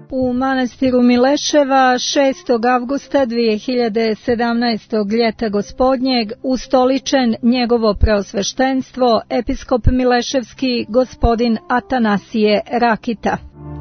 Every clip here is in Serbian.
U manastiru Mileševa 6. avgusta 2017. ljeta gospodnjeg ustoličen njegovo preosveštenstvo episkop Mileševski gospodin Atanasije Rakita.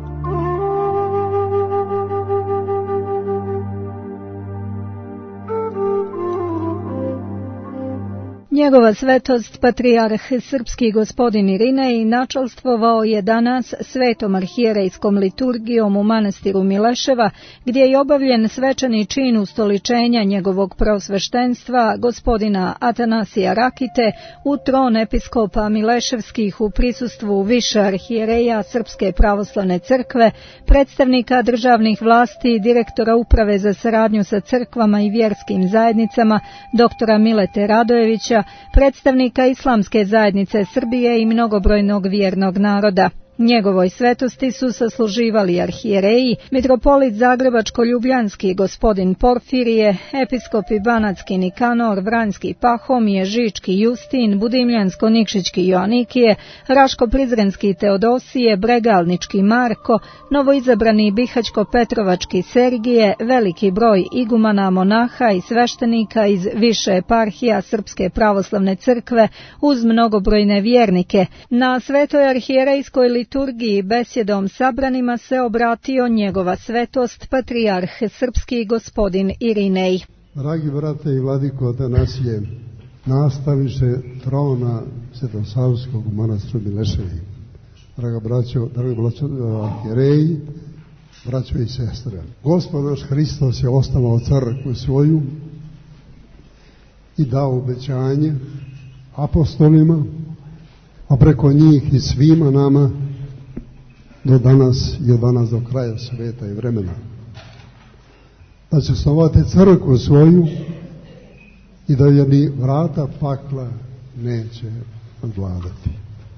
Njegova svetost, patrijarh srpski gospodin Irinej, načalstvovao je danas svetom arhijerejskom liturgijom u manastiru Mileševa, gdje je obavljen svečani čin ustoličenja njegovog preosveštenstva, gospodina Atanasija Rakite, u tron episkopa Mileševskih u prisustvu više arhijereja Srpske pravoslavne crkve, predstavnika državnih vlasti, direktora uprave za saradnju sa crkvama i vjerskim zajednicama, doktora Milete Radojevića, predstavnika Islamske zajednice Srbije i mnogobrojnog vjernog naroda. Njegovoj svetosti su sasluživali arhijereji, mitropolit Zagrebačko-ljubljanski gospodin Porfirije, episkopi Banatski Nikanor, Vranjski Pahomije, Žički Justin, Budimljansko-Nikšićki Joanikije, Raško-Prizrenski Teodosije, Bregalnički Marko, novoizabrani Bihaćko-Petrovački Sergije, veliki broj igumana, monaha i sveštenika iz više eparhija Srpske pravoslavne crkve uz mnogobrojne vjernike. Na svetoj arhijerejskoj liturgiji besjedom sabranima se obratio njegova svetost, patrijarh srpski gospodin Irinej. Dragi brate i vladiko Atanasije, nastavniče trona Svetosavskog u manastiru Mileševi, dragi braćo arhijereji, braćo i sestre, Gospod naš Hristos je osnovao crkvu svoju i dao obećanje apostolima, a preko njih i svima nama do danas i od danas do kraja sveta i vremena, da će osnovati crkvu svoju i da je ni vrata pakla neće nadvladati.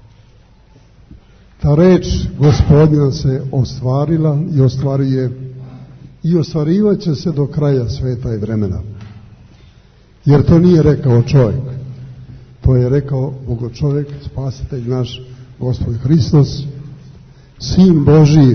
Ta reč Gospodnja se ostvarila i ostvaruje i ostvarivat će se do kraja sveta i vremena, jer to nije rekao čovjek, to je rekao Bogočovjek, spasitelj naš, Gospod Hristos, Sin Božiji.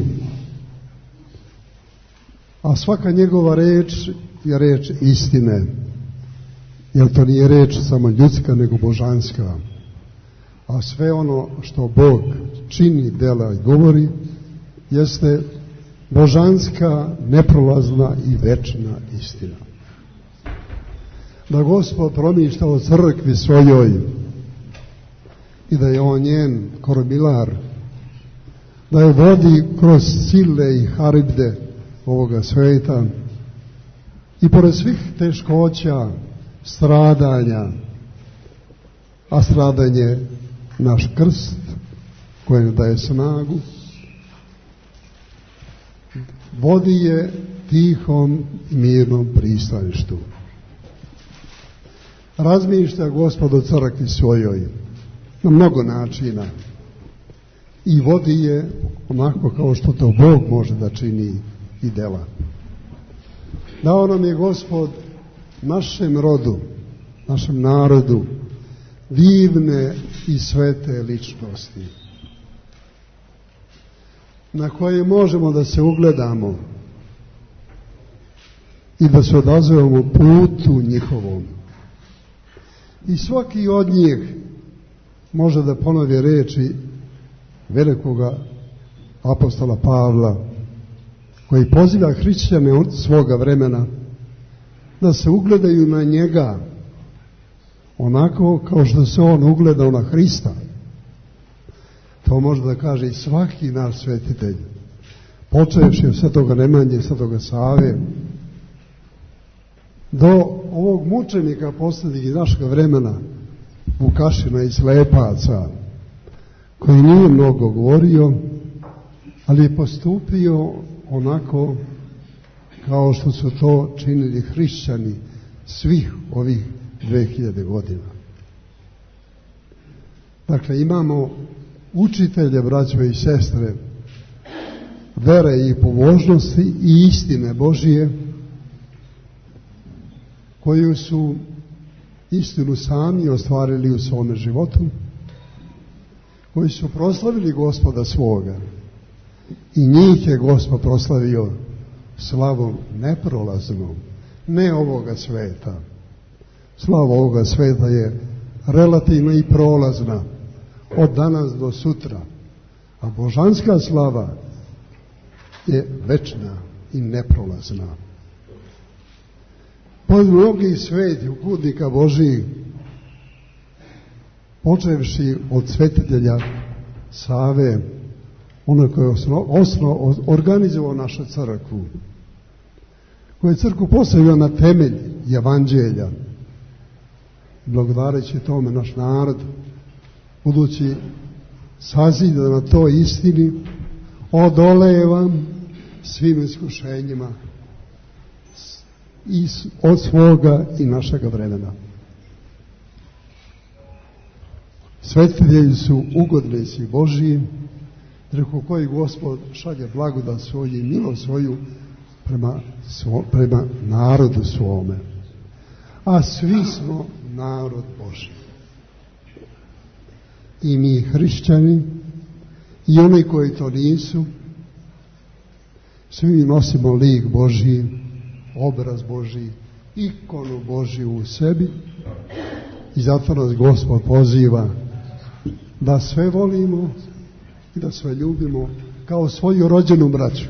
A svaka njegova reč je reč istine, jer to nije reč samo ljudska, nego božanska. A sve ono što Bog čini, dela i govori, jeste božanska, neprolazna i večna istina. Da Gospod promišlja o crkvi svojoj i da je on njen kormilar, da je vodi kroz sile i haribde ovoga sveta i pored svih teškoća, stradanja, a stradanje naš krst koji nam daje snagu, vodi je tihom i mirnom pristaništu. Razmišlja Gospod o crkvi svojoj na mnogo načina i vodi je onako kao što to Bog može da čini i dela. Dao nam je Gospod našem rodu, našem narodu divne i svete ličnosti na koje možemo da se ugledamo i da se odazovemo putu njihovom. I svaki od njih može da ponovi reči velikoga apostola Pavla, koji poziva hrišćane od svoga vremena da se ugledaju na njega onako kao što se on ugledao na Hrista. To može da kaže i svaki naš svetitelj, počevši od svetoga Nemanje, svetoga Save, do ovog mučenika posljednjeg iz našeg vremena, Vukašina iz Lepaca, koji nije mnogo govorio, ali je postupio onako kao što su to činili hrišćani svih ovih 2000 godina. Dakle, imamo učitelje, braćo i sestre, vere i pobožnosti i istine Božije, koju su istinu sami ostvarili u svome životu, koji su proslavili Gospoda svoga I njih je Gospod proslavio slavom neprolaznom, ne ovoga sveta. Slava ovoga sveta je relativna i prolazna od danas do sutra, a božanska slava je večna i neprolazna. Pod mnogih sveti putnika Božijih, počevši od svetitelja Save, ono koji je organizovao našu crkvu, koji je crkvu postavio na temelj evanđelja, blagodareći tome naš narod, budući sazida na toj istini, odolevam svim iskušenjima od svoga i našega vremena. Svetitelji su ugodnici Božiji, preko koji Gospod šalje blagodat svoju i milost svoju prema narodu svome. A svi smo narod Božji. I mi hrišćani, i oni koji to nisu, svi nosimo lik Božji, obraz Božji, ikonu Božju u sebi, i zato nas Gospod poziva da sve volimo i da sve ljubimo kao svoju rođenu braću.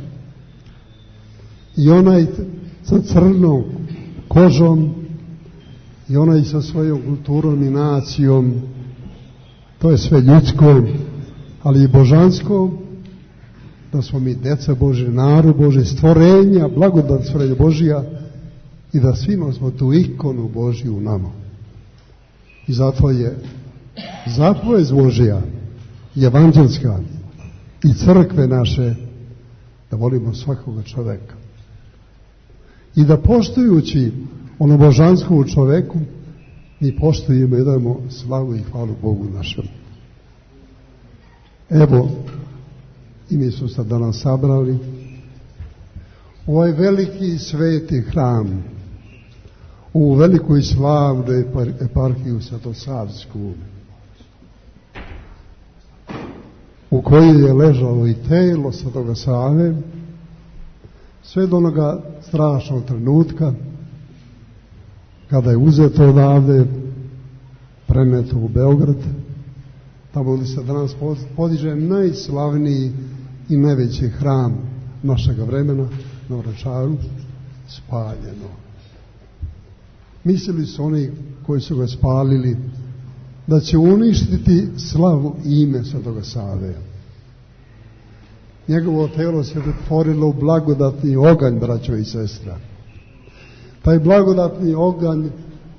I onaj sa crnom kožom, i onaj sa svojom kulturom i nacijom, to je sve ljudsko, ali i božansko, da smo mi deca Božje, narod Božje, stvorenja, blagodat stvorenja Božja, i da svi nosimo tu ikonu Božju u nama. I zato je zapovest Božja, evanđelska, i crkve naše, da volimo svakoga čoveka. I da poštujući ono božansko u čoveku, mi poštujemo i dajemo slavu i hvalu Bogu našem. Evo, i mi smo se danas sabrali u ovaj veliki sveti hram, u veliku i slavnu eparhiju Svetosavsku, u kojoj je ležalo i telo Svetoga Save, sve do onoga strašnog trenutka kada je uzeto odavde, preneto u Beograd, tamo gdje se danas podiže najslavniji i najveći hram našega vremena na Vračaru, spaljeno. Mislili su oni koji su ga spalili da će uništiti slavu i ime Svetoga Save. Njegovo telo se pretvorilo u blagodatni oganj, braćo i sestra. Taj blagodatni oganj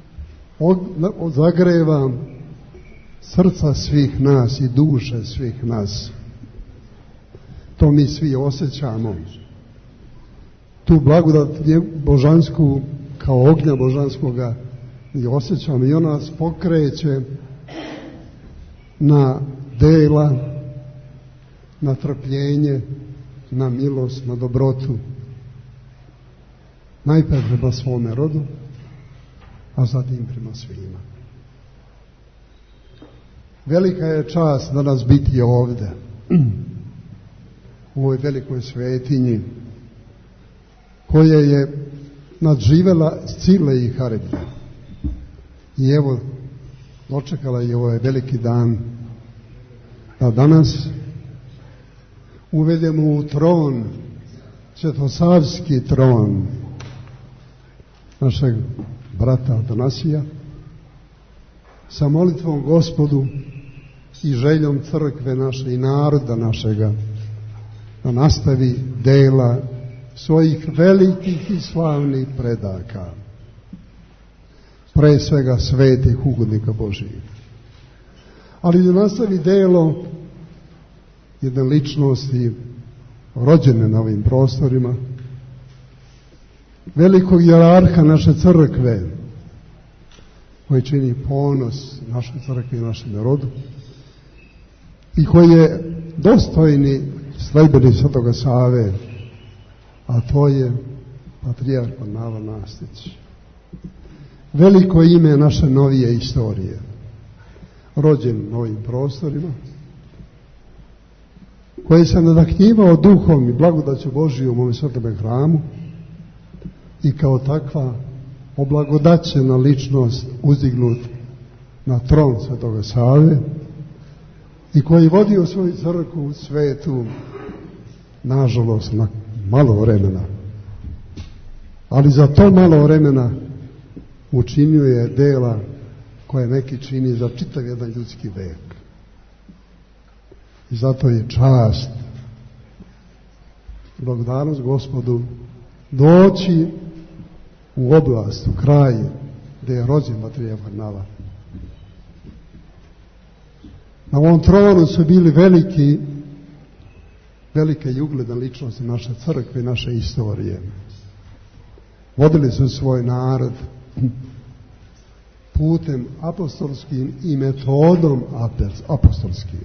zagreva srca svih nas i duše svih nas. To mi svi osjećamo. Tu blagodat božansku, kao ognja božanskoga, i osjećamo, i ona nas pokreće na dela, na trpljenje, na milost, na dobrotu. Najprije prema svome rodu, a zatim prema svima. Velika je čast danas biti ovdje, u ovoj velikoj svetinji, koja je nadživela Scile i Haribde. I evo, dočekala je ovaj veliki dan, da danas uvedemo u tron, Svetosavski tron, našeg brata Atanasija, sa molitvom Gospodu i željom crkve naše i naroda našega, da nastavi dela svojih velikih i slavnih predaka, pre svega svetih ugodnika Božijih, ali da nastavi delo jedne ličnosti rođene na ovim prostorima, velikog hijerarha naše crkve, koji čini ponos naše crkve i našem narodu, i koji je dostojni sledbenik Svetoga Save, a to je patrijarh Pavle Nastić. Veliko ime naše novije istorije, rođen na ovim prostorima, koji se nadahnjivao duhom i blagodaću Božijom u ovom svetome hramu i kao takva oblagodaćena ličnost uzdignut na tron Svetoga Save i koji vodio svoju crkvu svetu, nažalost, na malo vremena. Ali za to malo vremena učinio je dela koje neki čini za čitav jedan ljudski vek. I zato je čast, blagodarnost Gospodu doći u oblast, u kraj gdje je rođen Matrija Varnava. Na ovom tronu su bili velike i ugledne ličnosti naše crkve i naše istorije. Vodili su svoj narod putem apostolskim i metodom apostolskim.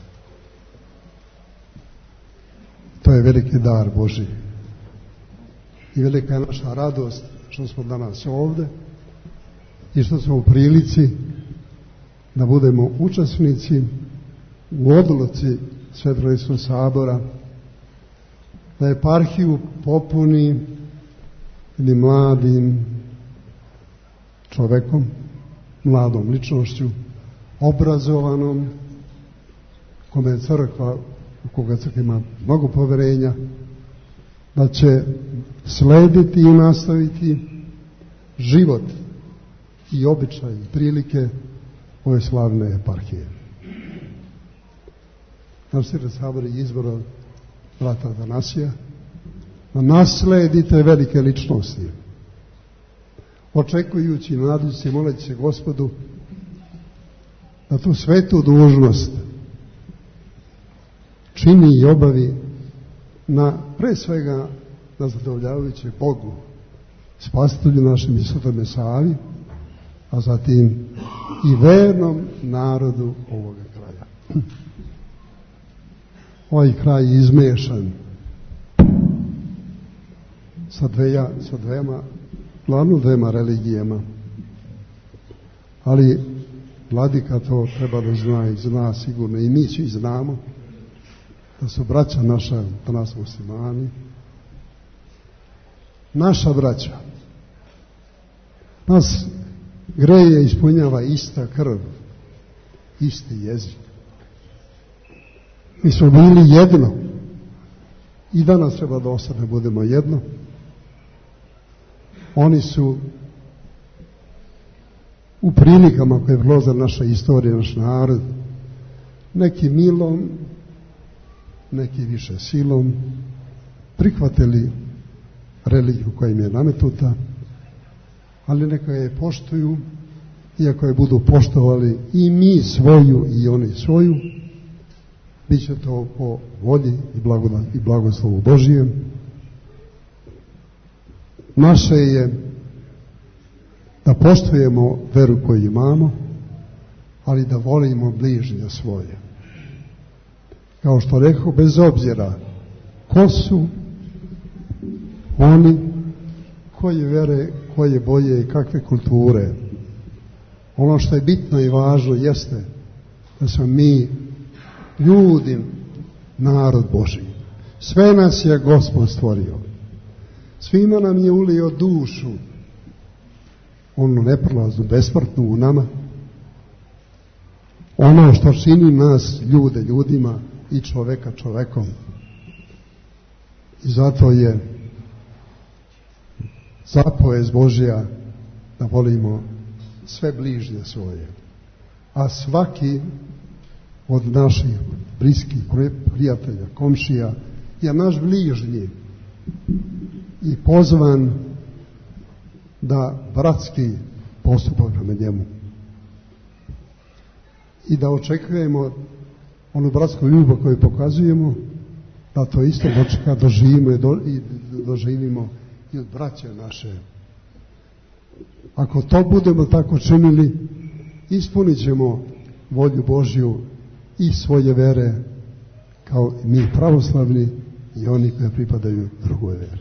To je veliki dar Božji. I velika je naša radost što smo danas ovdje i što smo u prilici da budemo učesnici u odluci Svetog sabora, da eparhiju popuni jednim mladim čovekom, mladom ličnošću, obrazovanom, kome je crkva, u koga crkva ima mnogo poverenja, da će slediti i nastaviti život i običaj i prilike ove slavne eparhije. Naš Sveti sabor je izbrao brata Atanasija da nasledite velike ličnosti, očekujući i nadajući se i moleći se Gospodu da tu svetu dužnost čini i obavi pre svega na zadovoljavajuće Bogu, Spasitelju našem i Svetome Savi, a zatim i vernom narodu ovoga kraja. Ovaj kraj je izmešan sa dvema religijama, ali vladika to treba da zna i zna sigurno i mi svi znamo da su braća naša, da nas muslimani, naša braća, nas greje ispunjava ista krv, isti jezik. Mi smo bili jedno i danas treba da ostane budemo jedno. Oni su u prilikama koje je prolaza naša istorija, naš narod, neki milom, neki više silom, prihvatili religiju koja im je nametnuta, ali neka je poštuju, iako je budu poštovali i mi svoju i oni svoju, bit će to po volji i blagoslovu Božijem. Naše je da poštujemo veru koju imamo, ali da volimo bližnje svoje. Kao što rekao, bez obzira ko su oni, koje vere, koje boje i kakve kulture. Ono što je bitno i važno jeste da smo mi ljudi, narod Božji. Sve nas je Gospod stvorio. Svima nam je ulio dušu, onu neprolaznu, besmrtnu u nama. Ono što čini nas ljude ljudima i čoveka čovekom. I zato je zapovest Božja da volimo sve bližnje svoje. A svaki od naših bliskih prijatelja, komšija je naš bližnji i pozvan da bratski postupak prema njemu i da očekujemo onu bratsku ljubav koju pokazujemo, da to isto doživimo i od braće naše. Ako to budemo tako činili, ispunit ćemo volju Božju i svoje vere, kao i mi pravoslavni i oni koji pripadaju drugoj veri.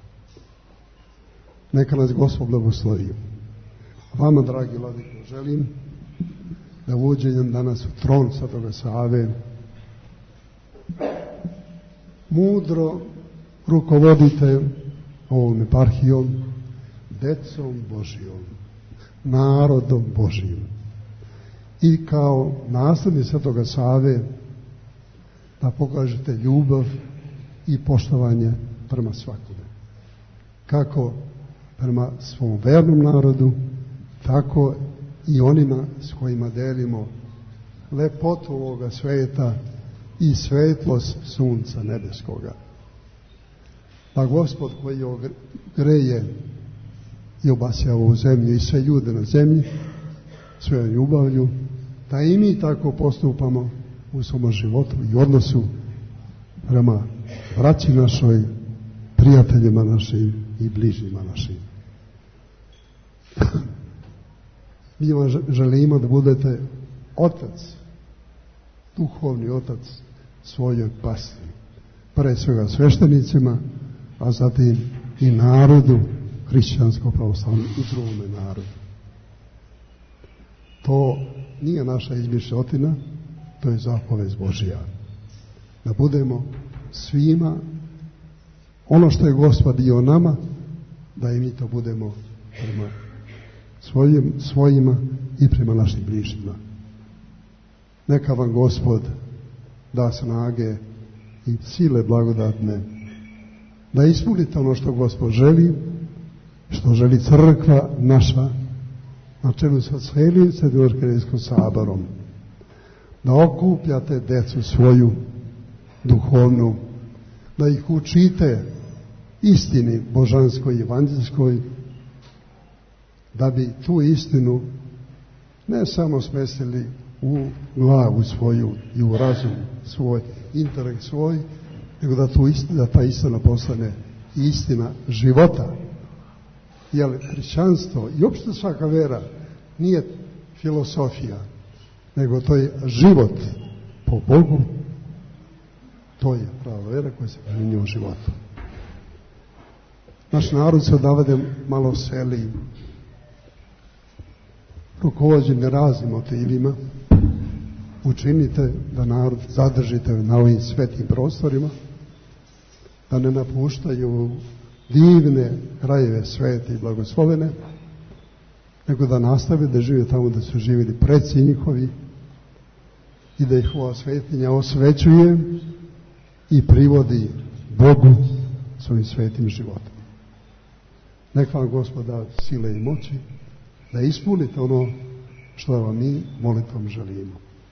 Neka nas Gospod blagoslovi. Vama, dragi vladiko, želim da uđem danas u tron Svetoga Save mudro rukovodite ovom eparhijom, decom Božijom, narodom Božijim. I kao naslednik Svetoga Save da pokažete ljubav i poštovanje prema svakome. Kako prema svom vernom narodu, tako i onima s kojima delimo lepotu ovoga sveta i svetlost sunca nebeskoga. Pa Gospod koji greje i obasja ovu zemlju i sve ljude na zemlji svojom ljubavlju, da i mi tako postupamo u svom životu i odnosu prema braći našoj, prijateljima našim i bližnjima našim. Mi vam želimo da budete otac, duhovni otac svojoj pastori, pre svega sveštenicima, a zatim i narodu, hrišćansko-pravoslavnom i drugome narodu. To nije naša izmišljotina, to je zapovest Božija. Da budemo svima ono što je Gospod dio nama, da i mi to budemo prema svojima i prema našim bližnjima. Neka vam Gospod da snage i sile blagodatne da ispunite ono što Gospod želi, što želi crkva naša na čelu sa cijelim Svetim arhijerejskim saborom, da okupljate decu svoju duhovnu, da ih učite istini božanskoj i evanđelskoj, da bi tu istinu ne samo smestili u glavu svoju i u razum svoj, intelekt svoj, nego da ta istina postane istina života. Jer hrišćanstvo i uopšte svaka vera nije filosofija, nego to je život po Bogu. To je prava vera koja se primjenjuje u životu. Naš narod se odavde malo seli, rukovođen raznim motivima. Učinite da narod zadržite na ovim svetim prostorima, da ne napuštaju divne krajeve svete i blagoslovene, nego da nastave da žive tamo da su živjeli preci njihovi i da ih ova svetinja osvećuje i privodi Bogu svojim svetim životom. Neka vam Gospod da sile i moći da ispunite ono što vam mi molitvom želimo.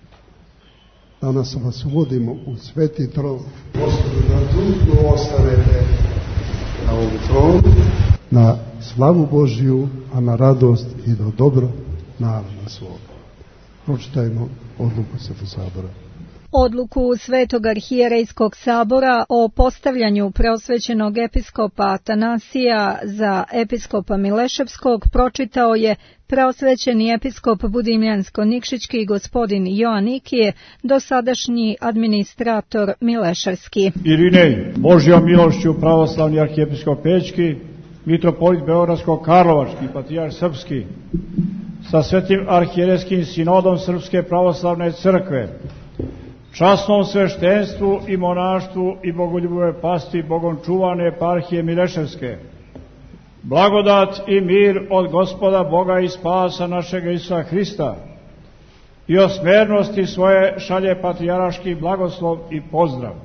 Danas vas uvodimo u sveti tron. Gospodu, da dugo ostanete na ovom tronu, na slavu Božiju, a na radost i do dobro naroda svoga. Pročitajmo odluku Svetog sabora. Odluku Svetog arhijerejskog sabora o postavljanju preosvećenog episkopa Atanasija za episkopa Mileševskog pročitao je preosvećeni episkop Budimljansko-Nikšićki gospodin Joan Ikije, dosadašnji administrator Mileševski. Irinej, Božjom milošću pravoslavni arhijepiskop Pećki, mitropolit Beogradsko-Karlovački, patrijarh Srpski, sa Svetim arhijerejskim sinodom Srpske pravoslavne crkve, časnom sveštenstvu i monaštvu i bogoljubivoj pasti Bogom čuvane eparhije Mileševske, blagodat i mir od Gospoda Boga i spasa našega Isusa Hrista i o smernosti svoje šalje patrijaraški blagoslov i pozdrav.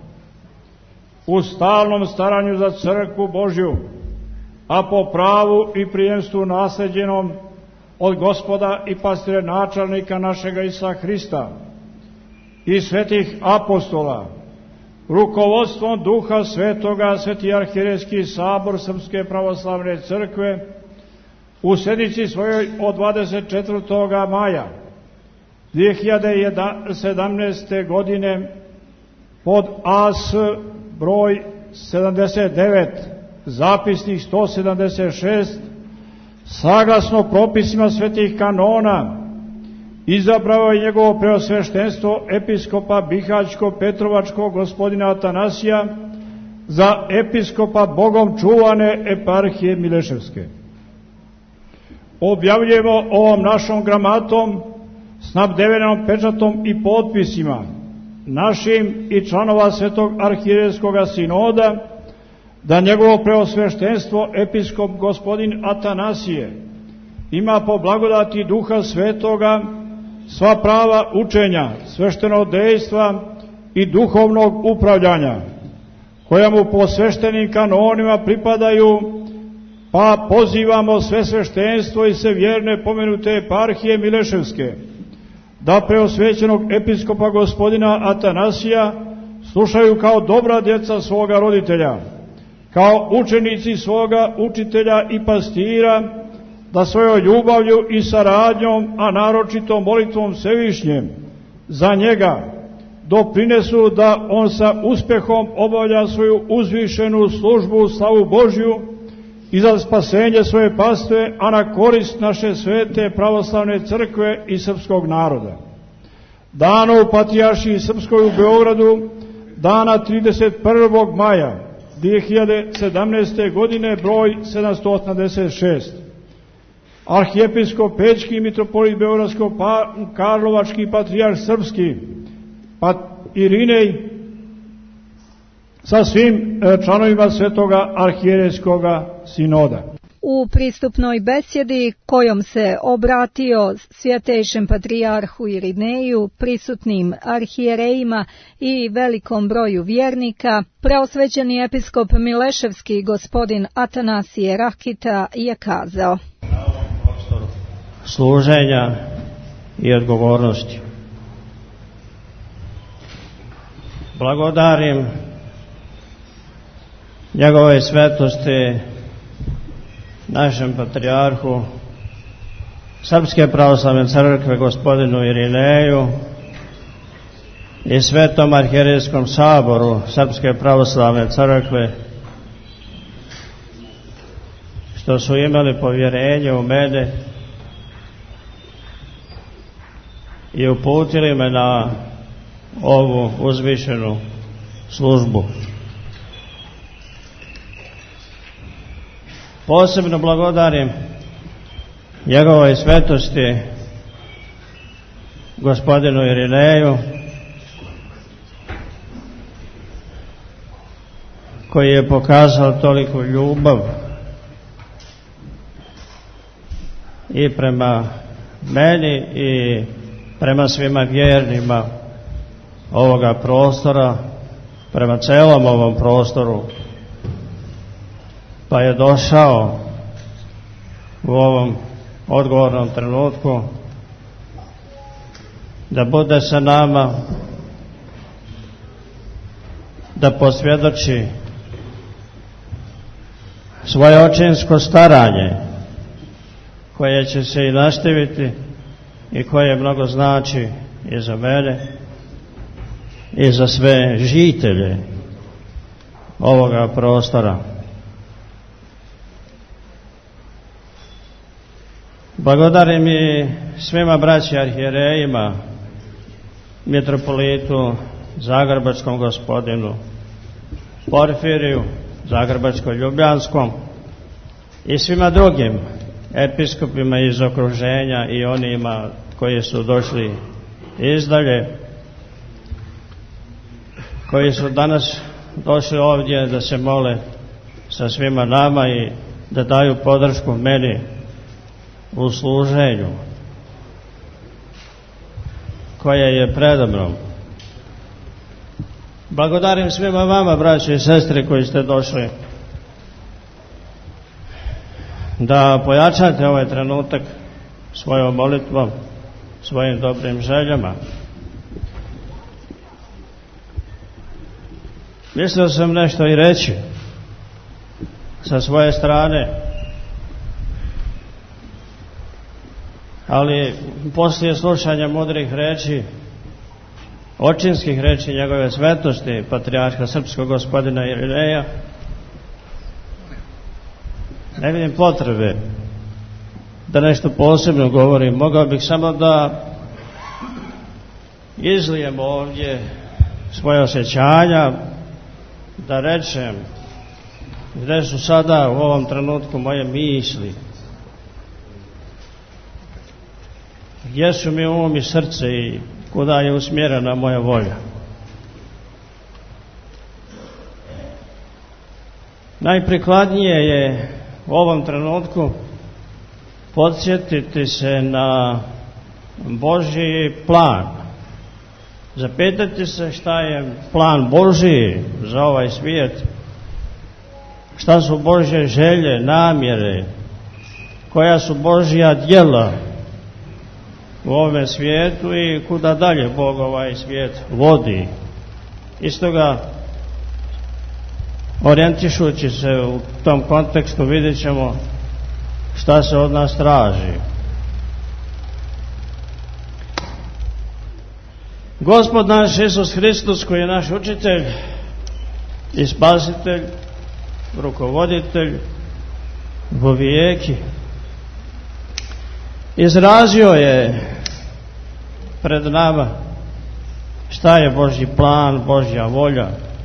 U stalnom staranju za crkvu Božju, a po pravu i prijemstvu nasleđenom od Gospoda i pastire načelnika našega Isusa Hrista i svetih apostola, rukovodstvom Duha Svetoga, Sveti arhijerejski sabor Srpske pravoslavne crkve u sednici svojoj od 24. maja 2017. godine pod AS broj 79, zapisnik 176, saglasno propisima svetih kanona, izabrao je njegovo preosveštenstvo episkopa Bihaćko-Petrovačkog gospodina Atanasija za episkopa Bogom čuvane eparhije Mileševske. Objavljujemo ovom našom gramatom, snabdevenom pečatom i potpisima našim i članova Svetog arhijerejskog sinoda, da njegovo preosveštenstvo episkop gospodin Atanasije ima po blagodati Duha Svetoga sva prava učenja, sveštenog dejstva i duhovnog upravljanja, koja mu po sveštenim kanonima pripadaju, pa pozivamo sve sveštenstvo i sve vjerne pomenute eparhije Mileševske, da preosvećenog episkopa gospodina Atanasija slušaju kao dobra djeca svoga roditelja, kao učenici svoga učitelja i pastira, da svojom ljubavlju i saradnjom, a naročito molitvom Svevišnjem za njega, doprinesu da on sa uspjehom obavlja svoju uzvišenu službu u slavu Božju i za spasenje svoje pastve, a na korist naše svete pravoslavne crkve i srpskog naroda. Dano u Patrijaršiji Srpskoj u Beogradu, dana 31. maja 2017. godine, broj 786. Arhijepiskop Pećki, mitropolit Beogradsko-Karlovački, patrijarh Srpski, Irinej, sa svim članovima Svetoga arhijerejskog sinoda. U pristupnoj besjedi kojom se obratio svjetejšem patrijarhu Irineju, prisutnim arhijerejima i velikom broju vjernika, preosvećeni episkop Mileševski gospodin Atanasije Rakita je kazao: služenja i odgovornosti. Blagodarim njegove svetosti našem patrijarhu Srpske pravoslavne crkve gospodinu Irineju i Svetom arhijerejskom saboru Srpske pravoslavne crkve što su imali povjerenje u mene i uputili me na ovu uzvišenu službu. Posebno blagodarim njegovoj svetosti gospodinu Irineju, koji je pokazao toliku ljubav i prema meni i prema svima vjernima ovoga prostora, prema celom ovom prostoru, pa je došao u ovom odgovornom trenutku da bude sa nama, da posvjedoči svoje očinsko staranje, koje će se i nastaviti i koje mnogo znači i za mene i za sve žitelje ovoga prostora. Blagodarim i svima braći arhijerejima, mitropolitu Zagrebačkom gospodinu Porfiriju, Zagrebačko-Ljubljanskom i svima drugim episkopima iz okruženja i onima koji su došli izdalje, koji su danas došli ovdje da se mole sa svima nama i da daju podršku meni u služenju koje je predamnom. Blagodarim svima vama, braće i sestre, koji ste došli da pojačate ovaj trenutak svojom molitvom, svojim dobrim željama. Mislio sam nešto i reći sa svoje strane, ali poslije slušanja mudrih reči, očinskih reči njegove svetosti, patrijarha srpskog gospodina Irineja, ne vidim potrebe da nešto posebno govorim. Mogao bih samo da izlijem ovdje svoje osjećanja, da rečem gdje su sada u ovom trenutku moje misli, gdje su mi um i srce i kuda je usmjerena moja volja. Najprikladnije je u ovom trenutku podsjetiti se na Božji plan. Zapitati se šta je plan Božji za ovaj svijet, šta su Božje želje, namjere, koja su Božja djela u ovome svijetu i kuda dalje Bog ovaj svijet vodi. Istoga, orijentišući se u tom kontekstu, vidjet ćemo šta se od nas traži. Gospod naš Isus Hristos, koji je naš učitelj i spasitelj, rukovoditelj vovijeki, izrazio je pred nama šta je Božji plan, Božja volja.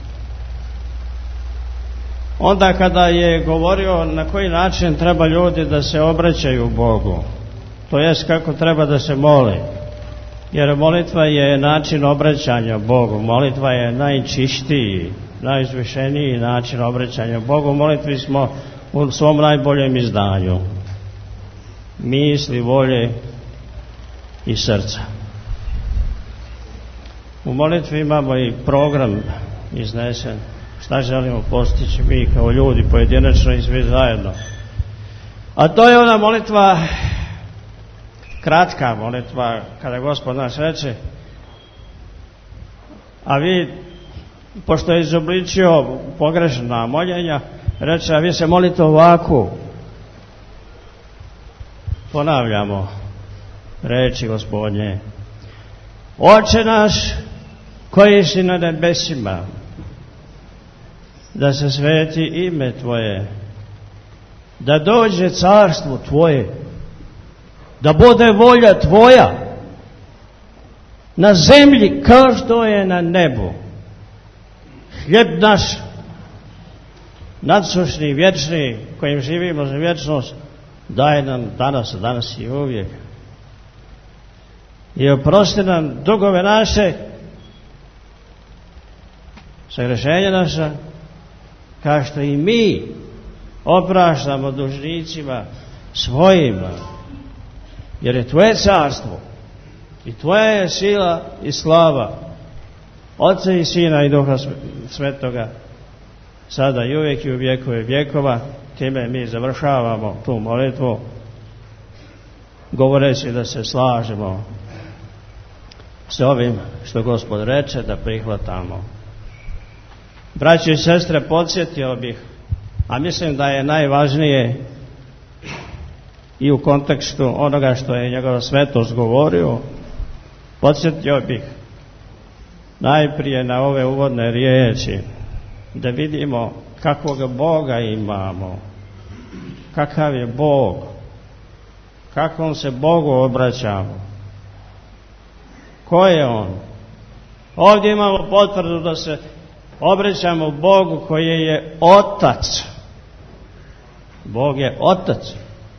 Onda kada je govorio na koji način treba ljudi da se obraćaju Bogu, to jest kako treba da se mole, jer molitva je način obraćanja Bogu, molitva je najčištiji, najizvišeniji način obraćanja Bogu. Molitvi smo u svom najboljem izdanju, misli, volje i srca. U molitvi imamo i program iznesen, šta želimo postići mi kao ljudi, pojedinačno i svi zajedno. A to je ona molitva, kratka molitva, kada Gospod naš reče, a vi, pošto je izobličio pogrešna moljenja, reče, a vi se molite ovako. Ponavljamo reči Gospodnje: Oče naš koji si na nebesima, da se sveti ime Tvoje, da dođe carstvo Tvoje, da bude volja Tvoja na zemlji kao što je na nebu. Hljeb naš nadsušni, vječni, kojim živimo za vječnost, daj nam danas i uvijek. I oprosti nam dugove naše, sagrešenja naša, kao što i mi opraštamo dužnicima svojima, jer je Tvoje carstvo i Tvoja je sila i slava, Otca i Sina i Duha Svetoga, sada i uvijek i u vjekove vjekova. Time mi završavamo tu molitvu, govoreći da se slažemo s ovim što Gospod reče, da prihvatamo. Braći i sestre, podsjetio bih, a mislim da je najvažnije i u kontekstu onoga što je njegova svetost govorio, podsjetio bih najprije na ove uvodne riječi, da vidimo kakvog Boga imamo, kakav je Bog, kakvom se Bogu obraćamo, ko je On. Ovdje imamo potvrdu da se obraćamo Bogu koji je Otac. Bog je Otac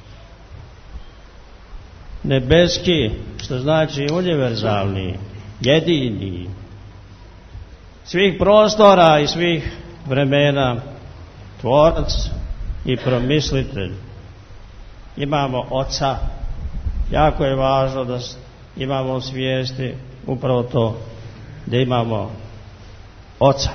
nebeski, što znači univerzalni, jedini, svih prostora i svih vremena, Tvorac i promislitelj. Imamo Oca. Jako je važno da imamo u svijesti upravo to, da imamo Oca.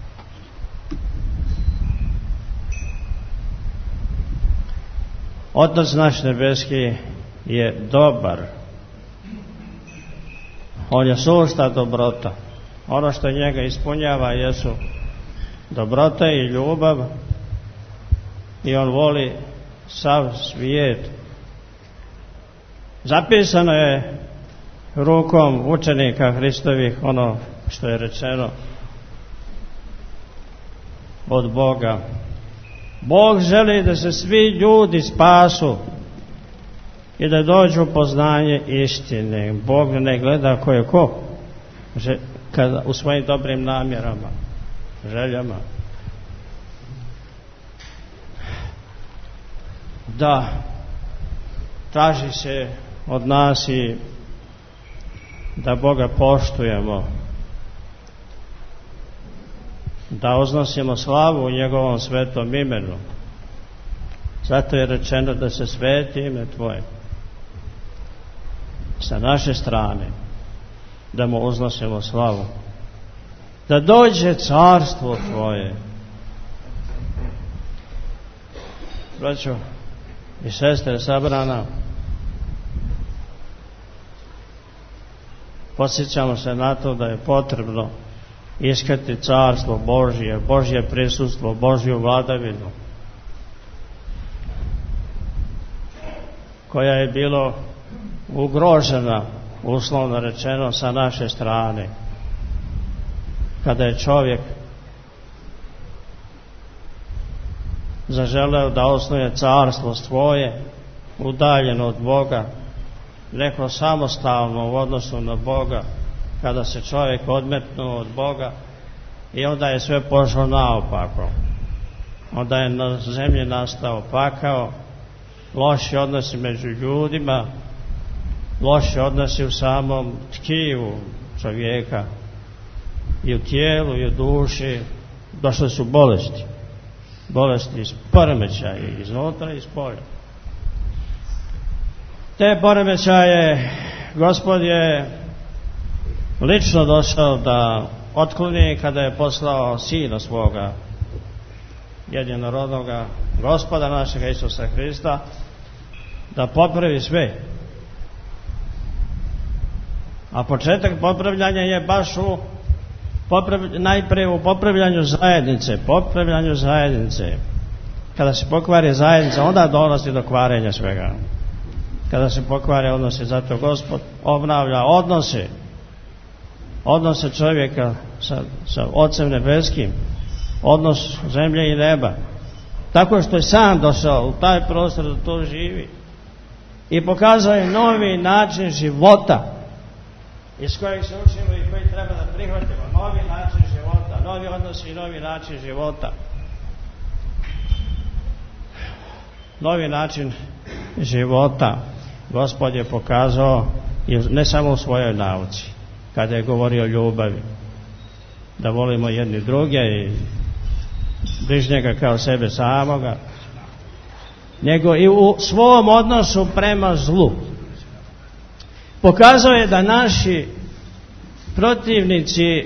Otac naš nebeski je dobar. On je sušta dobrota. Ono što njega ispunjava jesu dobrota i ljubav, i on voli sav svijet. Zapisano je rukom učenika Hristovih ono što je rečeno od Boga. Bog želi da se svi ljudi spasu i da dođu u poznanje istine. Bog ne gleda ko je ko, kada u svojim dobrim namjerama, željama. Da, traži se od nas i da Boga poštujemo da uznosimo slavu u njegovom svetom imenu. Zato je rečeno da se sveti ime Tvoje sa naše strane, da mu uznosimo slavu, da dođe carstvo Tvoje. Braćo i sestre sabrana, podsjećamo se na to da je potrebno iskati carstvo Božje, Božje prisustvo, Božju vladavinu, koja je bilo ugrožena, uslovno rečeno, sa naše strane, kada je čovjek zaželeo da osnuje carstvo svoje, udaljeno od Boga, neko samostalno u odnosu na Boga, kada se čovjek odmetnuo od Boga, i onda je sve pošlo naopako. Onda je na zemlji nastao pakao, loši odnosi među ljudima, loši odnosi u samom tkivu čovjeka, i u tijelu i u duši. Došle su bolesti iz poremećaja, iznutra i iz polja. Te poremećaje Gospod je lično došao da otkloni kada je poslao Sina svoga jedinorodnoga, Gospoda našega Isusa Hrista, da popravi sve. A početak popravljanja je baš najprije u popravljanju zajednice. Kada se pokvari zajednica, onda dolazi do kvarenja svega. Kada se pokvare odnose, zato Gospod obnavlja odnose čovjeka sa Ocem nebeskim, odnos zemlje i neba, tako što je sam došao u taj prostor da to živi i pokazao je novi način života iz kojeg se učimo i koji treba da prihvatimo. Novi način života, novi odnos i novi način života. Novi način života Gospod je pokazao ne samo u svojoj nauci, kada je govorio o ljubavi, da volimo jedni druge i bližnjega kao sebe samoga, nego i u svom odnosu prema zlu. Pokazao je da naši protivnici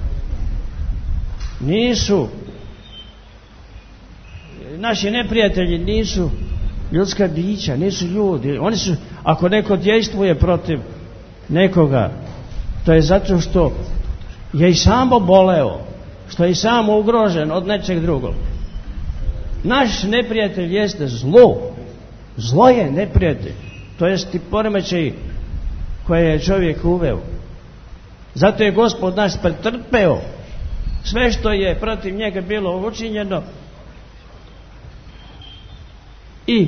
naši neprijatelji nisu ljudska bića, nisu ljudi. Oni su, ako neko dejstvuje protiv nekoga, to je zato što je i sam oboleo, što je i sam ugrožen od nečeg drugog. Naš neprijatelj jeste zlo. Zlo je neprijatelj. To jest ti poremećaj koje je čovjek uveo. Zato je Gospod naš pretrpeo sve što je protiv njega bilo učinjeno i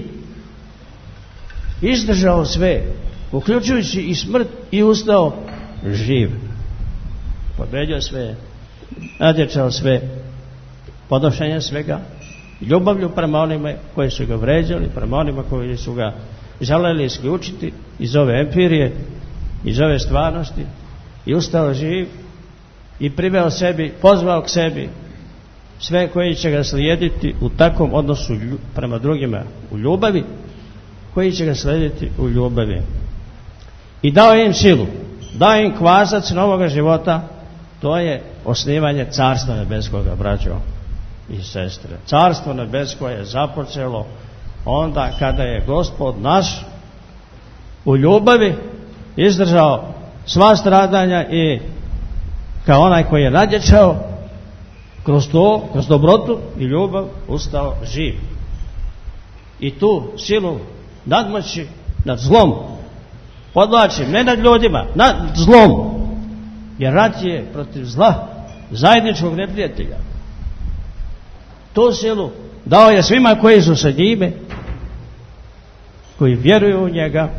izdržao sve, uključujući i smrt, i ustao živ. Pobedio sve, nadjačao sve, podnošenje svega, ljubavlju prema onima koji su ga vređali, prema onima koji su ga želeli isključiti iz ove empirije, iz ove stvarnosti, i ustao živ i priveo sebi, pozvao k sebi sve koji će ga slijediti u takvom odnosu prema drugima u ljubavi, koji će ga slijediti u ljubavi. I dao im silu, dao im kvasac novoga života, to je osnivanje Carstva nebeskoga, braćo i sestre. Carstvo nebesko je započelo onda kada je Gospod naš u ljubavi izdržao sva stradanja i kao onaj koji je nadjačao kroz dobrotu i ljubav ustao živ. I tu silu nadmoći nad zlom, podvlačim, ne nad ljudima, nad zlom, jer rat je protiv zla, zajedničkog neprijatelja. Tu silu dao je svima koji su sa njime, koji vjeruju u njega.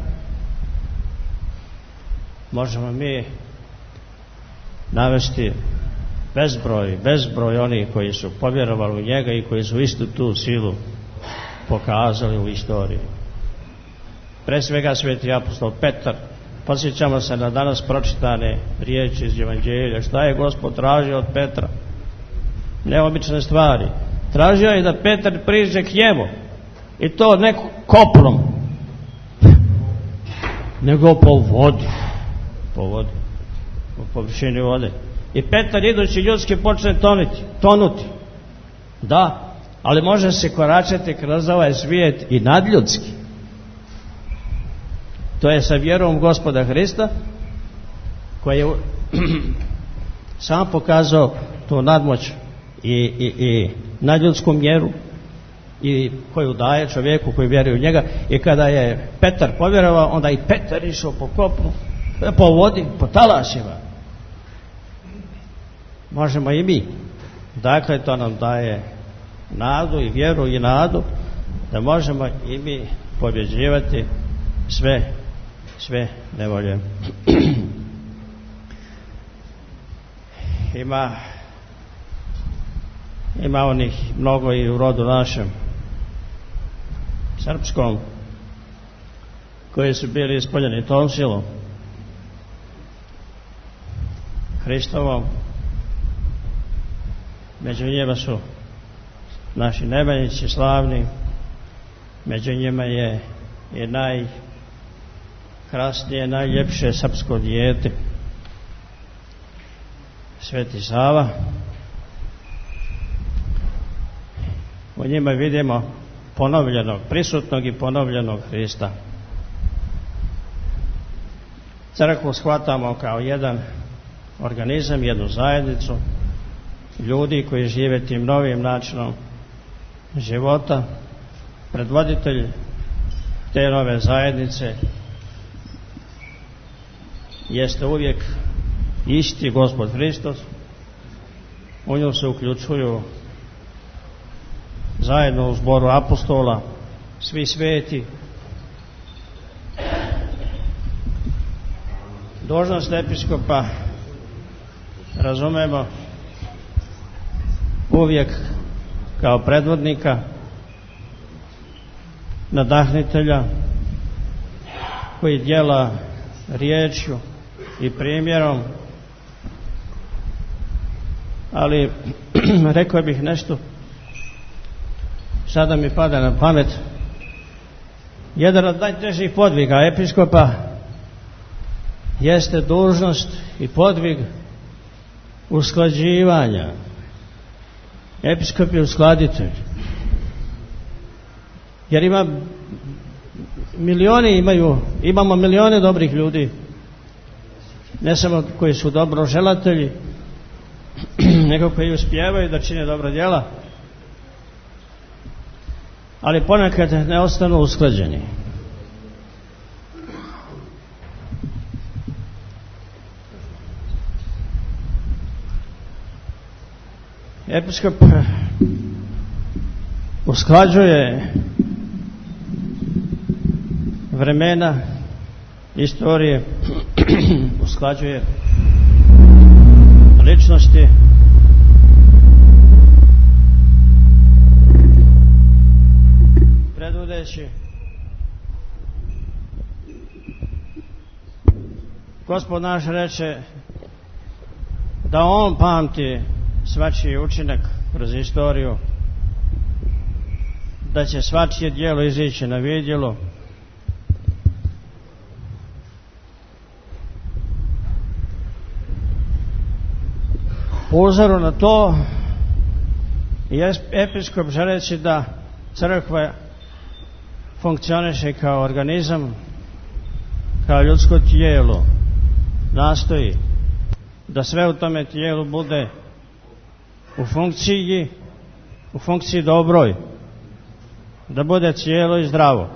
Možemo mi navesti bezbroj onih koji su povjerovali u njega i koji su istu tu silu pokazali u istoriji. Pre svega sveti apostol Petar. Podsjećamo se na danas pročitane riječi iz Evanđelja. Šta je Gospod tražio od Petra? neobične stvari. Tražio je da Petar priđe k njemu, i to ne koplom, nego po vodi, po površini vode. I Petar, idući ljudski, počne tonuti. Da, ali može se koračati kroz ovaj svijet i nadljudski. To je sa vjerom Gospoda Hrista, koji je sam pokazao tu nadmoć i nadljudsku mjeru, i koju daje čovjeku koji vjeruje u njega. I kada je Petar povjerovao, onda i Petar išao po kopnu, po vodi, po talasima. Možemo i mi. Dakle, to nam daje nadu i vjeru i nadu da možemo i mi pobjeđivati sve nevolje. Ima onih mnogo i u rodu našem srpskom, koji su bili ispoljeni tom silom Hristovom. Među njima su naši nemanjići slavni, među njima je i najkrasnije, najljepše srpsko dijete, Sveti Sava. U njima vidimo prisutnog i ponovljenog Hrista. Crkvu shvatamo kao jedan organizam, jednu zajednicu ljudi koji žive tim novim načinom života. Predvoditelj te nove zajednice jeste uvijek isti Gospod Hristos. U nju se uključuju zajedno u zboru apostola svi sveti. Dužnost episkopa razumemo uvijek kao predvodnika, nadahnitelja, koji djela riječju i primjerom. Ali rekao bih nešto, sada mi pada na pamet. Jedan od najtežih podviga episkopa jeste dužnost i podvig usklađivanja. Episkop je uskladitelj, jer imamo milijone dobrih ljudi, ne samo koji su dobroželatelji, nego koji uspijevaju da čine dobra djela, ali ponekad ne ostanu usklađeni. Episkop usklađuje vremena, istorije, usklađuje ličnosti, predvodeći. Gospod naš reče da on pamti svačiji učinak kroz istoriju, da će svačije djelo izići na vidjelo. Po uzoru na to, episkop želeći da crkva funkcioniše kao organizam, kao ljudsko tijelo, nastoji da sve u tome tijelu bude u funkciji dobroj, da bude cijelo i zdravo.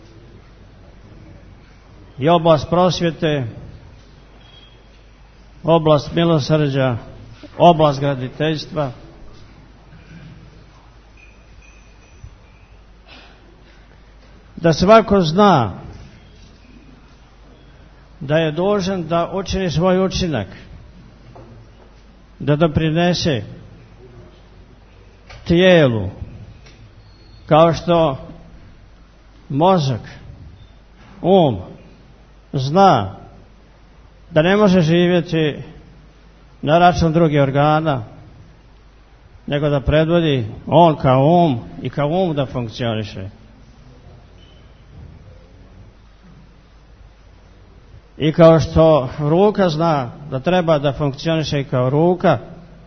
I oblast prosvjete, oblast milosrđa, oblast graditeljstva, da svako zna da je dužan da učini svoj učinak, da doprinese tijelu, kao što mozak, zna da ne može živjeti na račun drugih organa, nego da predvodi on kao um i kao um da funkcioniše. I kao što ruka zna da treba da funkcioniše i kao ruka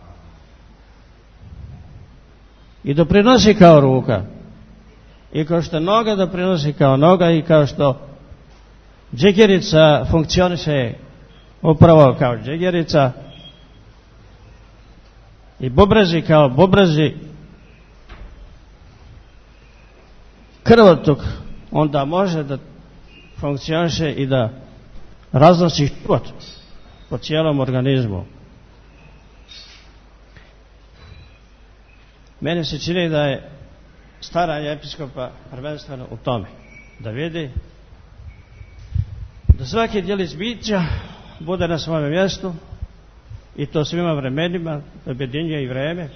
i doprinosi kao ruka, i kao što noga doprinosi kao noga, i kao što džigerica funkcioniše upravo kao džigerica, i bubrezi kao bubrezi, krvotok onda može da funkcioniše i da raznosi život po cijelom organizmu. Meni se čini da je staranje episkopa prvenstveno u tome, da vidi da svaki djelić bića bude na svome mjestu, i to svima vremenima, da objedinjuje i vreme,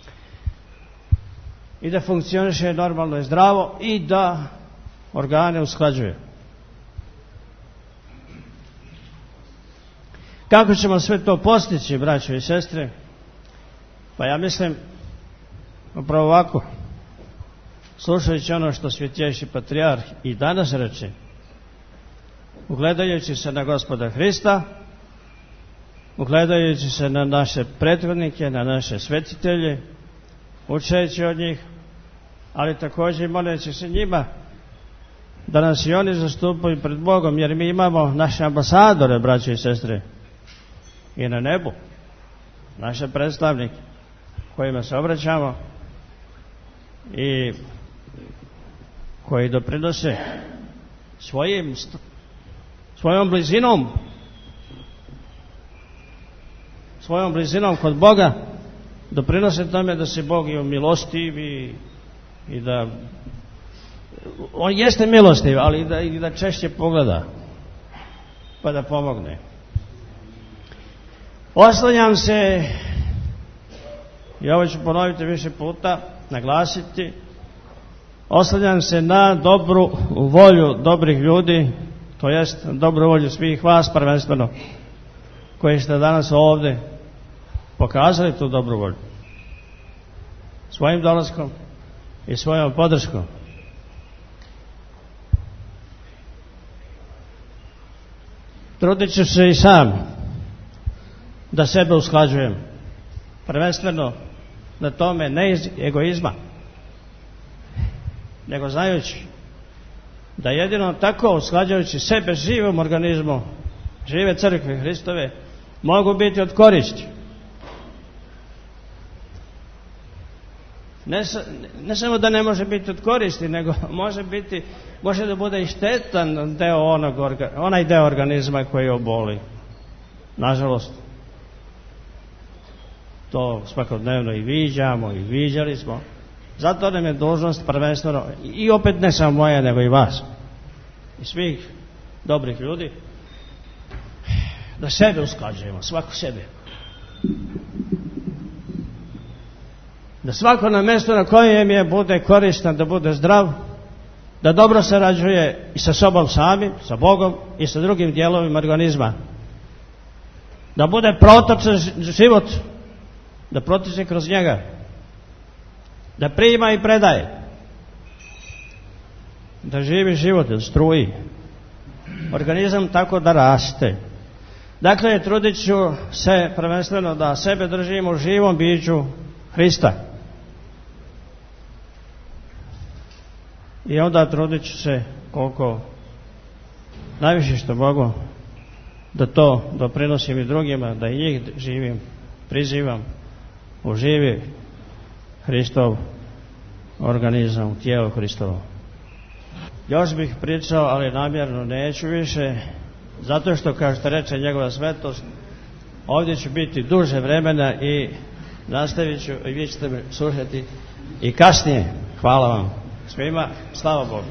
i da funkcioniše normalno i zdravo, i da organe usklađuje. Kako ćemo sve to postići, braćo i sestre? Pa ja mislim upravo ovako, slušajući ono što Svjetejši patrijarh i danas reče, ugledajući se na Gospoda Hrista, ugledajući se na naše prethodnike, na naše svetitelje, učeći od njih, ali također i moleći se njima da nas i oni zastupaju pred Bogom, jer mi imamo naše ambasadore, braće i sestre, i na nebu, naše predstavnike kojima se obraćamo i koji doprinose svojom blizinom kod Boga, doprinose tome da se Bog i umilostivi i da on jeste milostiv, ali i da češće pogleda pa da pomogne. Oslanjam se, i ovo ću ponoviti više puta, naglasiti, oslanjam se na dobru volju dobrih ljudi, to jest dobru volju svih vas prvenstveno, koji ste danas ovdje pokazali tu dobru volju svojim dolaskom i svojom podrškom. Trudit ću se i sam da sebe usklađujem, prvenstveno na tome ne iz egoizma, nego znajući da jedino tako usklađujući sebe živom organizmu, žive crkve Hristove, mogu biti od koristi. Ne samo da ne može biti od koristi, nego može da bude i štetan deo onaj deo organizma koji oboli. Nažalost, to svakodnevno i viđamo i viđali smo. Zato nam je dužnost prvenstveno, i opet ne samo moja, nego i vas i svih dobrih ljudi, da sebe usklađujemo, svako sebe. Da svako na mjestu na kojem je bude koristan, da bude zdrav, da dobro sarađuje i sa sobom samim, sa Bogom i sa drugim dijelovima organizma. Da bude protočan život, da protiče kroz njega, da prima i predaje, da živi život, da struji organizam tako da raste. Dakle, trudit ću se prvenstveno da sebe držimo u živom biću Hrista. I onda trudit ću se koliko najviše što mogu da to doprinosim i drugima, da i njih živim, prizivam u živi Hristov organizam, tijelo Hristovo. Još bih pričao, ali namjerno neću više, zato što, kao što reče njegova svetost, ovdje ću biti duže vremena i nastavit ću i vi ćete me slušati i kasnije. Hvala vam svima, slava Bogu.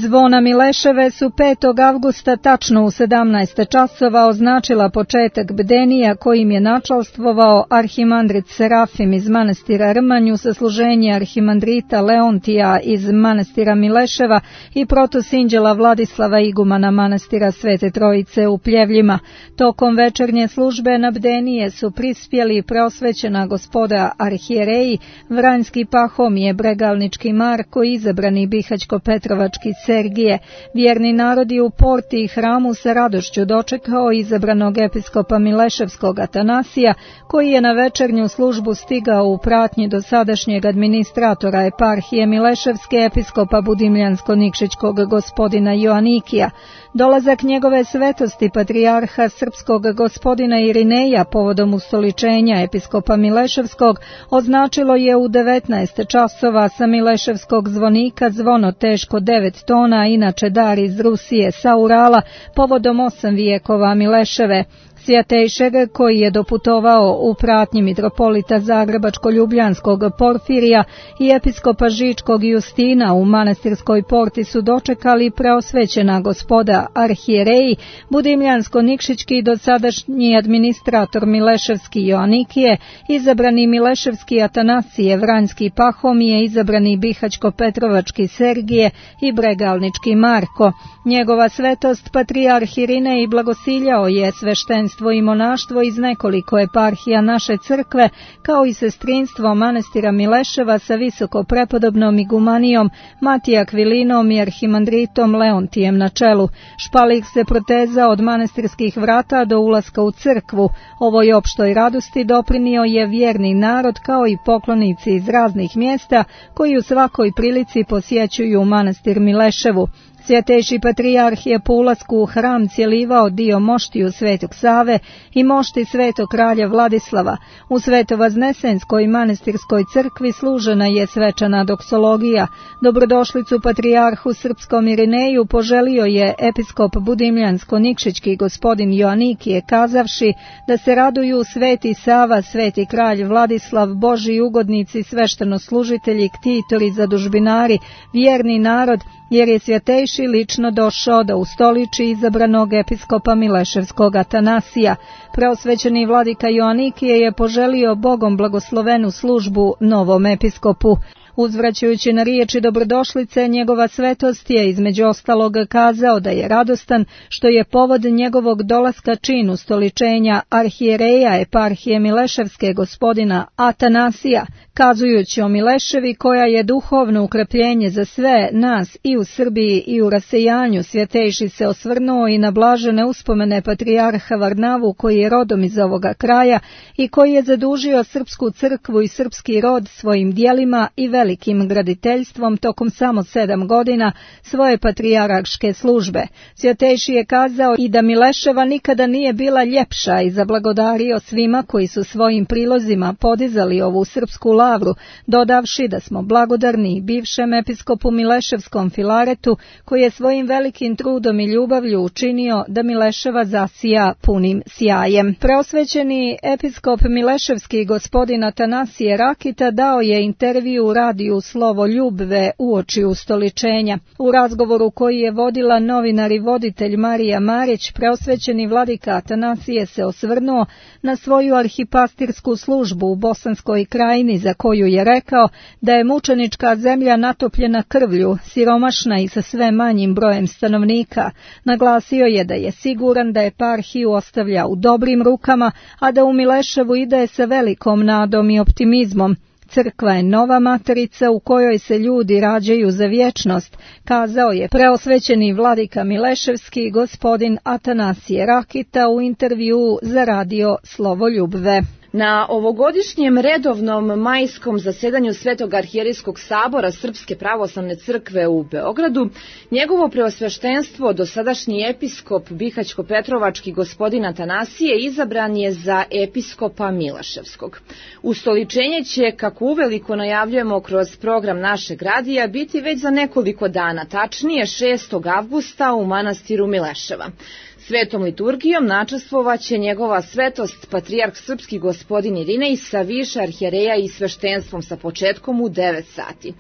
Zvona Mileševe su 5. avgusta tačno u 17 časova označila početak bdenija kojim je načalstvovao arhimandrit Serafim iz manastira Rmanju sa služenje arhimandrita Leontija iz manastira Mileševa i protosinđela Vladislava igumana manastira Svete Trojice u Pljevljima. Tokom večernje službe na bdenije su prispjeli preosvećena gospoda arhijereji, Vranjski Pahomije, Bregalnički Marko i izabrani Bihaćko-Petrovački Sergije. Vjerni narod je u porti i hramu sa radošću dočekao izabranog episkopa Mileševskog Atanasija, koji je na večernju službu stigao u pratnji dosadašnjeg administratora eparhije Mileševske episkopa Budimljansko-Nikšićkog gospodina Joanikija. Dolazak njegove svetosti patrijarha srpskog gospodina Irineja povodom ustoličenja episkopa Mileševskog označilo je u 19 časova sa Mileševskog zvonika zvono teško 9 tona, inače dar iz Rusije sa Urala povodom 8 vijekova Mileševe. Svjatejšeg, koji je doputovao u pratnji mitropolita Zagrebačko-Ljubljanskog Porfirija i episkopa Žičkog Justina u manastirskoj porti su dočekali preosvećena gospoda arhijereji, Budimljansko-Nikšićki dosadašnji administrator Mileševski Joanikije, izabrani Mileševski Atanasije, Vranjski Pahomije, izabrani Bihaćko-Petrovački Sergije i Bregalnički Marko. Njegova svetost patrijarh Irinej blagosiljao je sveštenstvo i monaštvo iz nekoliko eparhija naše crkve, kao i sestrinstvo manastira Mileševa sa visoko prepodobnom igumanijom Matija Kvilinom i arhimandritom Leontijem na čelu. Špalir se protezao od manastirskih vrata do ulaska u crkvu. Ovoj opštoj radosti doprinio je vjerni narod, kao i poklonici iz raznih mjesta koji u svakoj prilici posjećuju manastir Mileševu. Svjetejši patrijarh je po ulasku u hram cjelivao dio moštiju Svetog Save i mošti Svetog kralja Vladislava. U Svetovaznesenskoj manastirskoj crkvi služena je svečana doksologija. Dobrodošlicu patrijarhu srpskom Irineju poželio je episkop Budimljansko-Nikšićki gospodin Joanikije, kazavši da se raduju Sveti Sava, Sveti kralj Vladislav, Božji ugodnici, sveštenoslužitelji, ktitori, zadužbinari, vjerni narod, jer je svjetejši lično došao da ustoliči izabranog episkopa Mileševskog Atanasija. Preosvećeni vladika Joanikije je poželio Bogom blagoslovenu službu novom episkopu. Uzvraćajući na riječi dobrodošlice, njegova svetost je između ostalog kazao da je radostan što je povod njegovog dolaska čin ustoličenja arhijereja eparhije Mileševske gospodina Atanasija, kazujući o Mileševi koja je duhovno ukrepljenje za sve nas i u Srbiji i u rasejanju. Svjetejši se osvrnuo i na blažene uspomene patrijarha Varnavu, koji je rodom iz ovoga kraja i koji je zadužio srpsku crkvu i srpski rod svojim dijelima i velikim graditeljstvom tokom samo 7 godina svoje patrijarške službe. Svjetejši je kazao i da Mileševa nikada nije bila ljepša i zablagodario svima koji su svojim prilozima podizali ovu srpsku lavru, dodavši da smo blagodarni bivšem episkopu Mileševskom Filaretu, koji je svojim velikim trudom i ljubavlju učinio da Mileševa zasija punim sjajem. Preosvećeni episkop Mileševski gospodin Atanasije Rakita dao je intervju radiju Slovo Ljubve uoči ustoličenja. U razgovoru koji je vodila novinar i voditelj Marija Marić, preosvećeni vladika Atanasije se osvrnuo na svoju arhipastirsku službu u Bosanskoj krajini, za koju je rekao da je mučenička zemlja natopljena krvlju, siromašna i sa sve manjim brojem stanovnika. Naglasio je da je siguran da eparhiju ostavlja u dobrim rukama, a da u Mileševu ide sa velikom nadom i optimizmom. Crkva je nova materica u kojoj se ljudi rađaju za vječnost, kazao je preosvećeni vladika Mileševski gospodin Atanasije Rakita u intervjuu za radio Slovo Ljubve. Na ovogodišnjem redovnom majskom zasedanju Svetog arhijerejskog sabora Srpske pravoslavne crkve u Beogradu, njegovo preosveštenstvo, dosadašnji episkop Bihaćko-Petrovački gospodin Atanasije, izabran je za episkopa Mileševskog. Ustoličenje će, kako uveliko najavljujemo kroz program našeg radija, biti već za nekoliko dana, tačnije 6. avgusta u manastiru Mileševa. Svetom liturgijom načastvovaće njegova svetost patrijarh srpski gospodin Irinej sa više arhijereja i sveštenstvom sa početkom u 9 sati.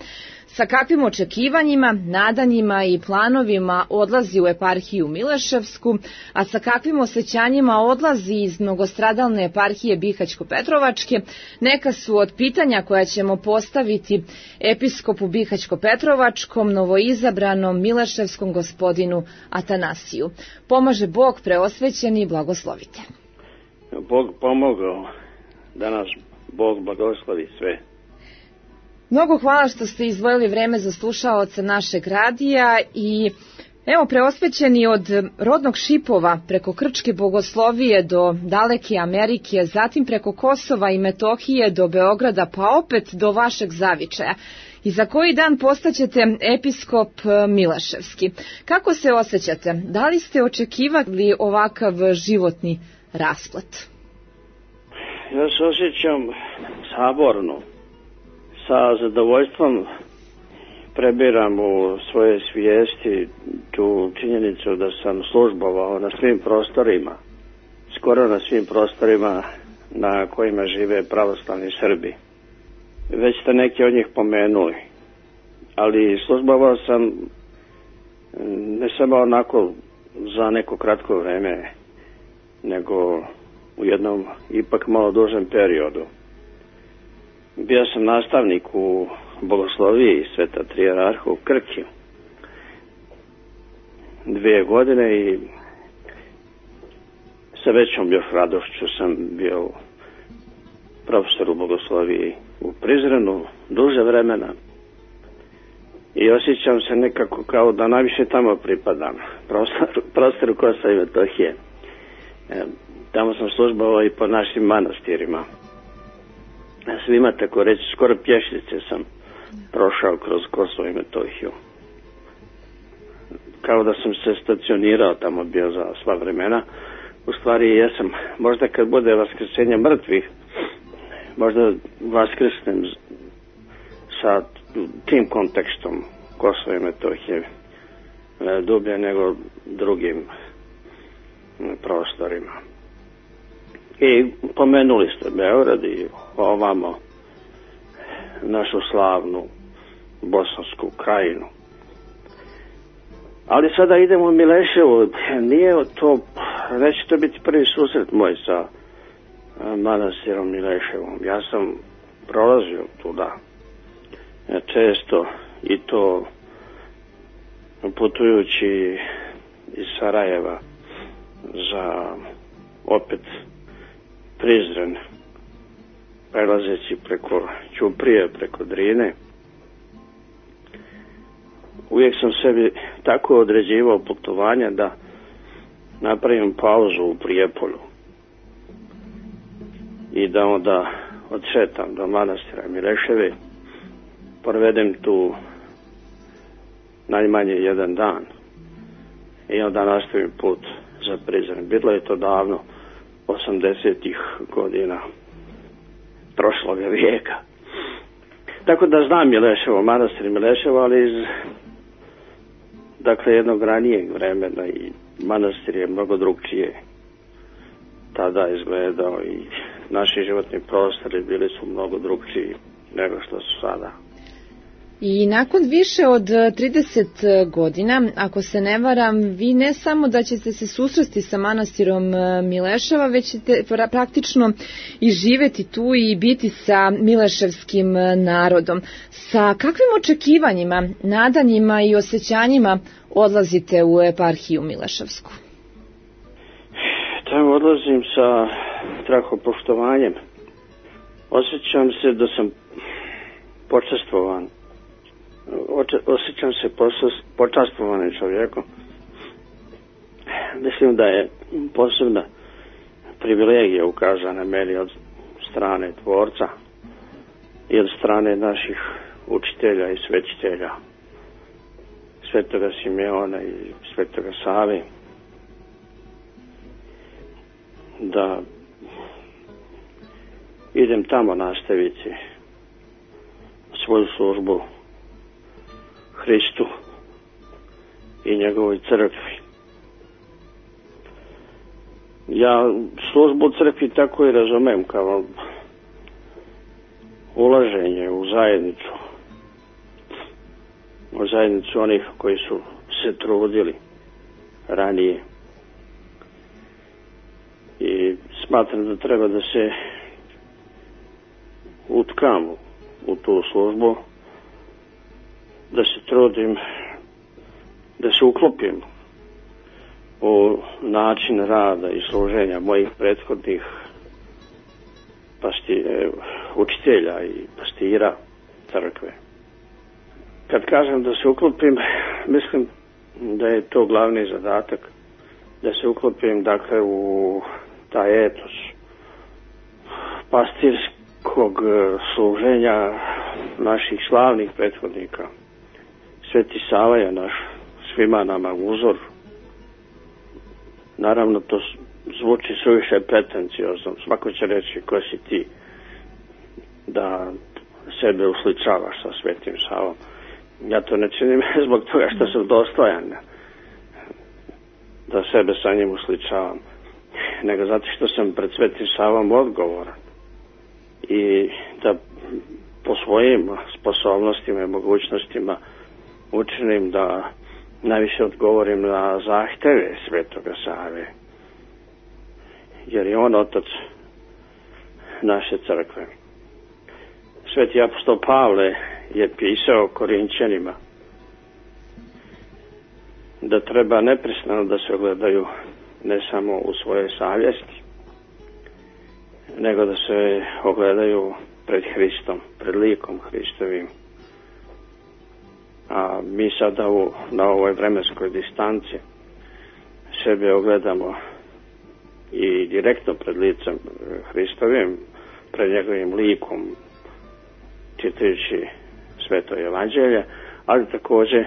Sa kakvim očekivanjima, nadanjima i planovima odlazi u eparhiju Mileševsku, a sa kakvim osjećanjima odlazi iz mnogostradalne eparhije Bihać-Petrovačke, neka su od pitanja koja ćemo postaviti episkopu Bihać-Petrovačkom, novoizabranom Mileševskom gospodinu Atanasiju. Pomaže Bog preosvećeni, blagoslovite. Bog pomogao da nas Bog blagoslovi sve. Mnogo hvala što ste izdvojili vreme za slušaoce našeg radija i evo preosvećeni od rodnog Šipova preko Krčke bogoslovije do daleke Amerike, zatim preko Kosova i Metohije do Beograda, pa opet do vašeg zavičaja. I za koji dan postaćete episkop Mileševski. Kako se osjećate? Da li ste očekivali ovakav životni rasplet? Ja se osjećam saborno. Sa zadovoljstvom prebiram u svoje svijesti tu činjenicu da sam službovao na svim prostorima, skoro na svim prostorima na kojima žive pravoslavni Srbi. Već ste neki od njih pomenuli, ali službovao sam ne samo onako za neko kratko vreme, nego u jednom ipak malo dužem periodu. Bio sam nastavnik u bogosloviji Sveta Trijerarha u Krki 2 godine i sa većom još radošću sam bio profesor u bogosloviji u Prizrenu duže vremena i osjećam se nekako kao da najviše tamo pripadam, prostoru Kosova i Metohije. Tamo sam službovao i po našim manastirima. Svima tako reći, skoro pješčice sam prošao kroz Kosovo i Metohiju. Kao da sam se stacionirao tamo bio za sva vremena. U stvari jesam. Možda kad bude vaskrsenje mrtvih, možda vaskrsnem sa tim kontekstom Kosova i Metohije dublje nego drugim prostorima. I pomenuli ste Beograd i ovamo našu slavnu Bosansku krajinu. Ali sada idemo u Mileševu. Nije to, neće to biti prvi susret moj sa manastirom Mileševom. Ja sam prolazio tuda često i to putujući iz Sarajeva za opet Prizren, prelazeći preko Ćuprije, preko Drine. Uvijek sam sebi tako određivao putovanja da napravim pauzu u Prijepolju i da onda odšetam do manastira Mileševe, provedem tu najmanje 1 dan i onda nastavim put za Prizren. Bilo je to davno, 80-ih godina prošloga vijeka. Tako da znam Mileševo, manastir Mileševo, ali iz jednog ranijeg vremena i manastir je mnogo drugčije tada izgledao i naši životni prostori bili su mnogo drugčiji nego što su sada. I nakon više od 30 godina, ako se ne varam, vi ne samo da ćete se susresti sa manastirom Mileševa, već ćete praktično i živeti tu i biti sa mileševskim narodom. Sa kakvim očekivanjima, nadanjima i osjećanjima odlazite u eparhiju Mileševsku? Tamo odlazim sa strahopoštovanjem. Osjećam se da sam počastvovan. Osjećam se počastvovanim čovjekom. Mislim da je posebna privilegija ukazana meni od strane Tvorca i od strane naših učitelja i svećitelja, Svetoga Simeona i Svetoga Save, da idem tamo nastaviti svoju službu Hristu i njegovoj crkvi. Ja službu u crkvi tako i razumem kao ulaženje u zajednicu u zajednicu onih koji su se trudili ranije. I smatram da treba da se utkam u tu službu, da se trudim, da se uklopim u način rada i služenja mojih prethodnih učitelja i pastira crkve. Kad kažem da se uklopim, mislim da je to glavni zadatak, da se uklopim dakle u taj etos pastirskog služenja naših slavnih prethodnika. Sveti Sava je naš svima nama uzor. Naravno, to zvuči suviše pretenciozno. Svako će reći ko si ti da sebe usličavaš sa Svetim Savom. Ja to ne činim zbog toga što sam dostojan da sebe sa njim usličavam, nego zato što sam pred Svetim Savom odgovoran i da po svojim sposobnostima i mogućnostima učinim da najviše odgovorim na zahteve Svetoga Save, jer je on otac naše crkve. Sveti apostol Pavle je pisao Korinćanima da treba neprestano da se ogledaju ne samo u svojoj savjesti, nego da se ogledaju pred Hristom, pred likom Hristovim. A mi sada na ovoj vremenskoj distanci sebe ogledamo i direktno pred licem Hristovim, pred njegovim likom, čitajući Sveto Evanđelje, ali također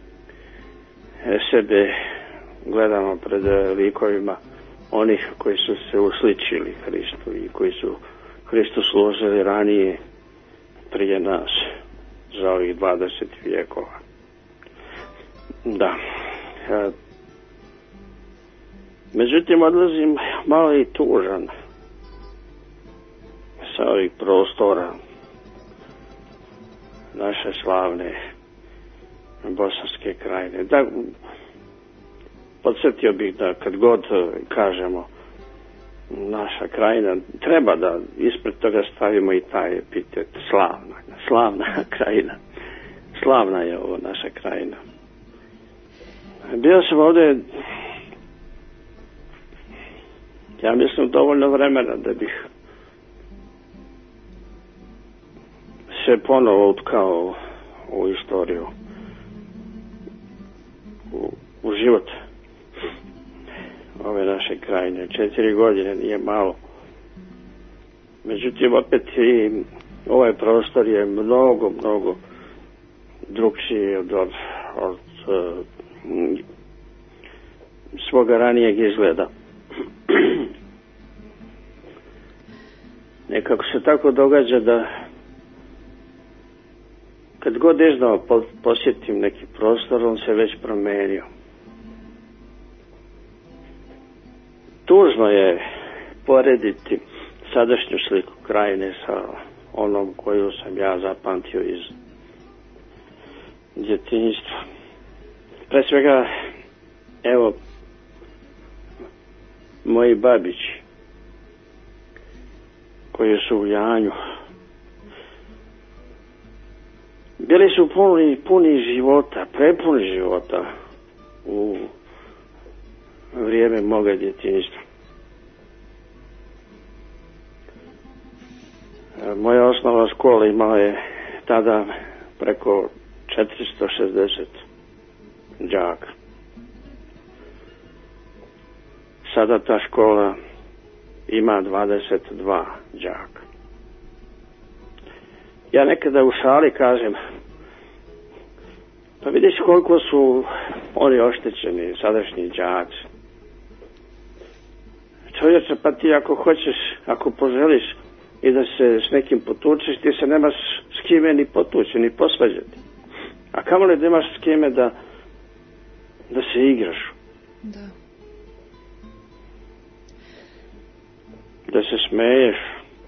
sebe gledamo pred likovima onih koji su se usličili Hristu i koji su Hristu služili ranije prije nas za ovih 20 vijekova. Da. Međutim, odlazim malo i tužan sa ovih prostora naše slavne Bosanske krajine. Da, podsjetio bih da kad god kažemo naša krajina, treba da ispred toga stavimo i taj epitet slavna krajina. Slavna je ovo naša krajina. Bio sam ovdje, ja mislim, dovoljno vremena da bih se ponovo utkao u istoriju, u život ove naše krajine. 4 godine nije malo. Međutim, opet i ovaj prostor je mnogo drugčiji od svoga ranijeg izgleda. Nekako se tako događa da kad god iznova posjetim neki prostor, on se već promenio. Tužno je porediti sadašnju sliku krajine sa onom koju sam ja zapamtio iz djetinjstva. Pre svega, evo, moji babići koji su u Janju bili su puni života, prepuni života u vrijeme moga djetinjstva. Moja osnovna škola imala je tada preko 460 đaka. Sada ta škola ima 22 đaka. Ja nekada u šali kažem, pa vidiš koliko su oni oštećeni, sadašnji đaci. Čovječe, pa ti ako hoćeš, ako poželiš i da se s nekim potučeš, ti se nemaš s kime ni potući, ni posvađati. A kamoli da imaš s kime da se igraš. Da. Da se smeješ.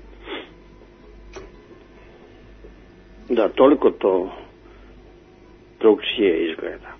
Da, toliko to drugčije izgleda.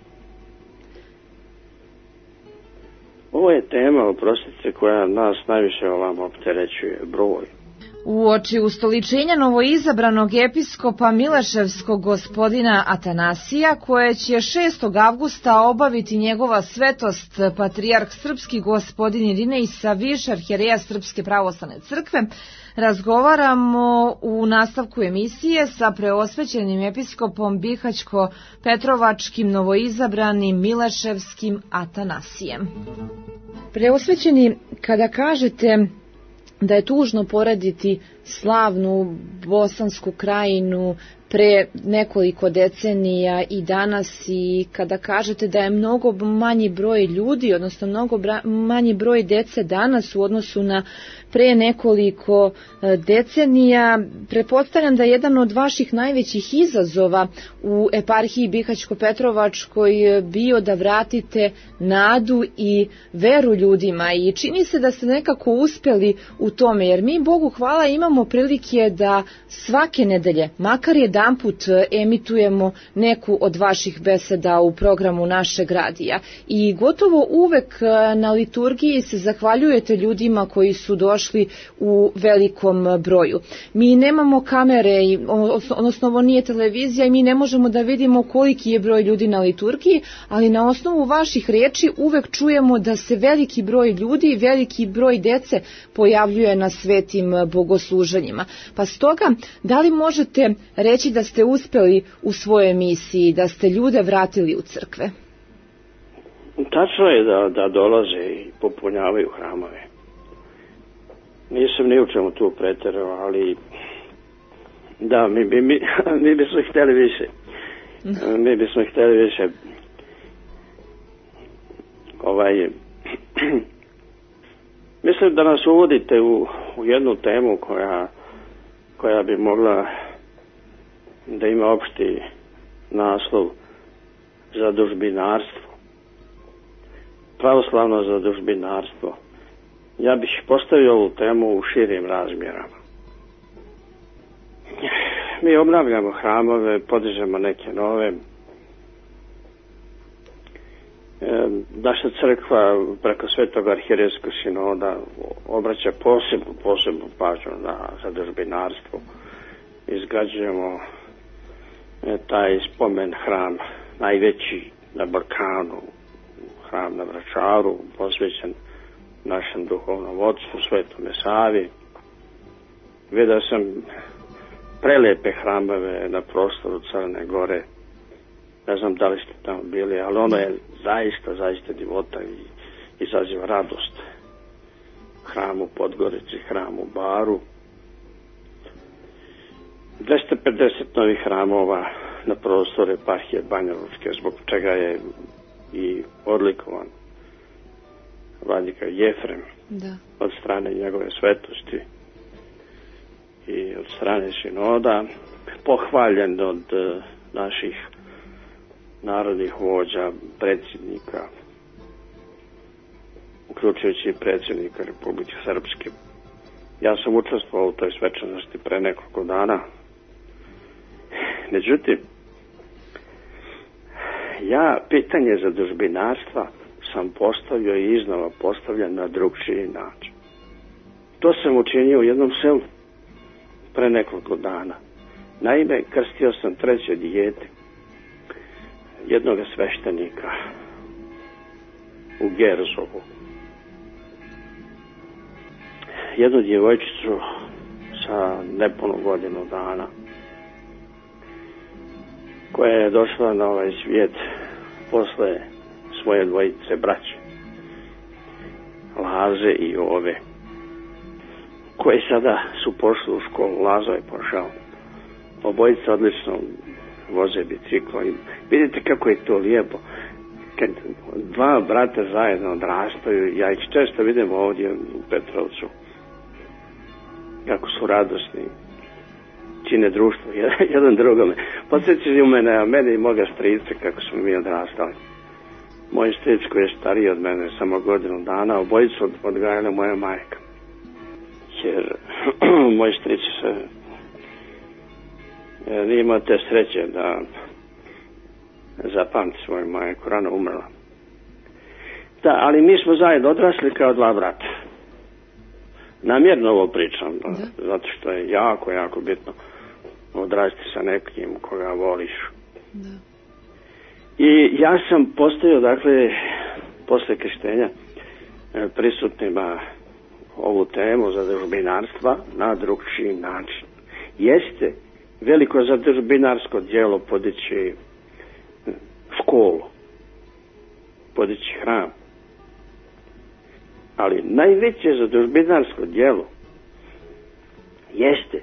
Ovo je tema, oprostite, koja nas najviše ovamo opterećuje, broj. Uoči ustoličenja novoizabranog episkopa Mileševskog gospodina Atanasija, koje će 6. avgusta obaviti njegova svetost patrijarh srpski gospodin Irinej Saviš, arhijereja Srpske pravoslavne crkve, razgovaramo u nastavku emisije sa preosvećenim episkopom Bihaćko-Petrovačkim novoizabranim Mileševskim Atanasijem. Preosvećeni, kada kažete da je tužno porediti slavnu Bosansku krajinu pre nekoliko decenija i danas, i kada kažete da je mnogo manji broj ljudi, odnosno mnogo manji broj dece danas u odnosu na pre nekoliko decenija, pretpostavljam da je jedan od vaših najvećih izazova u eparhiji Bihaćko-Petrovačkoj bio da vratite nadu i veru ljudima, i čini se da ste nekako uspeli u tome, jer mi, Bogu hvala, imamo prilike da svake nedelje, makar jedanput, emitujemo neku od vaših beseda u programu našeg radija, i gotovo uvek na liturgiji se zahvaljujete ljudima koji su došli u velikom broju. Mi nemamo kamere, odnosno ovo nije televizija i mi ne možemo da vidimo koliki je broj ljudi na liturgiji, ali na osnovu vaših reči uvek čujemo da se veliki broj ljudi, veliki broj dece pojavljuje na svetim bogosluženjima. Pa stoga, da li možete reći da ste uspeli u svojoj misiji, da ste ljude vratili u crkve? Tačno je da dolaze i popunjavaju hramove. Nisam ni u čemu tu preterao, ali da, mi bismo htjeli više. Mi bismo htjeli više. Mislim da nas uvodite u jednu temu koja bi mogla da ima opšti naslov zadužbinarstvo. Pravoslavno zadužbinarstvo. Ja bih postavio ovu temu u širim razmjerama. Mi obnavljamo hramove, podižemo neke nove. Naša crkva preko Svetog arhijerejskog sinoda obraća posebnu pažnju na zadužbinarstvo. Izgrađujemo taj spomen hram, najveći na Balkanu, hram na Vračaru, posvećen našem duhovnom otcu, Svetome Savi. Vidio sam prelepe hramove na prostoru Crne Gore. Ne znam da li ste tamo bili, ali ono je zaista divota i izaziva radost. Hram u Podgorici, hram u Baru. 250 novih hramova na prostoru eparhije Banja Lučke, zbog čega je i odlikovan vladika Jefrem od strane njegove svetosti i od strane sinoda, pohvaljen od naših narodnih vođa, predsjednika, uključujući predsjednika Republike Srpske. Ja sam učestvovao u toj svečanosti pre nekoliko dana. Međutim, ja pitanje zadužbinarstva sam postavio i iznova postavljan na drugčiji način. To sam učinio u jednom selu pre nekoliko dana. Naime, krstio sam treće dijete jednog sveštenika u Gerzovu. Jednu djevojčicu sa nepunom godinu dana, koja je došla na ovaj svijet posle svoje dvojice braće, Laze i Ove, koji sada su pošli u školu. Lazo je pošao. Obojica odlično voze biciklo i vidite kako je to lijepo kad dva brata zajedno odrastaju. Ja ih često vidim ovdje u Petrovcu kako su radosni, čine društvo jedan drugome. Podsjećaju mene, a mene i moga strica kako smo mi odrastali. Moj stric koji je stariji od mene samo godinu dana, obojicu odgajala moja majka. Jer moj stric nije imao te sreće da zapamti svoju majku, rano umrla. Da, ali mi smo zajedno odrasli kao dva brata. Namjerno ovo pričam, zato što je jako, jako bitno odrasti sa nekim koga voliš. Da. I ja sam postavio, dakle, posle krštenja prisutnima ovu temu zadužbinarstva na drugčiji način. Jeste veliko zadužbinarsko djelo podići školu, podići hram, ali najveće zadužbinarsko djelo jeste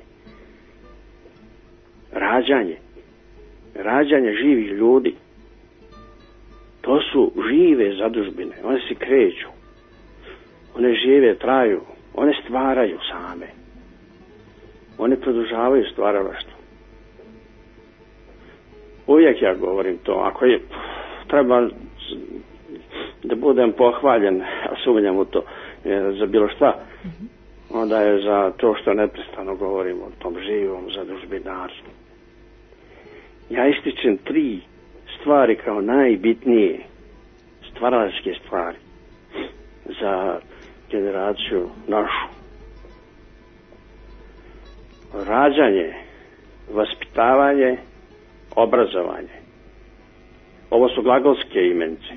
rađanje živih ljudi. To su žive zadužbine, one se kreću, one žive, traju, one stvaraju same, one produžavaju stvaralaštvo. Uvijek ja govorim to, ako je treba da budem pohvaljen, a sumnjam u to, za bilo šta, onda je za to što neprestano govorim o tom živom zadužbinarstvu. Ja ističem 3 stvari kao najbitnije stvaralačke stvari za generaciju našu. Rađanje, vaspitavanje, obrazovanje. Ovo su glagolske imenice.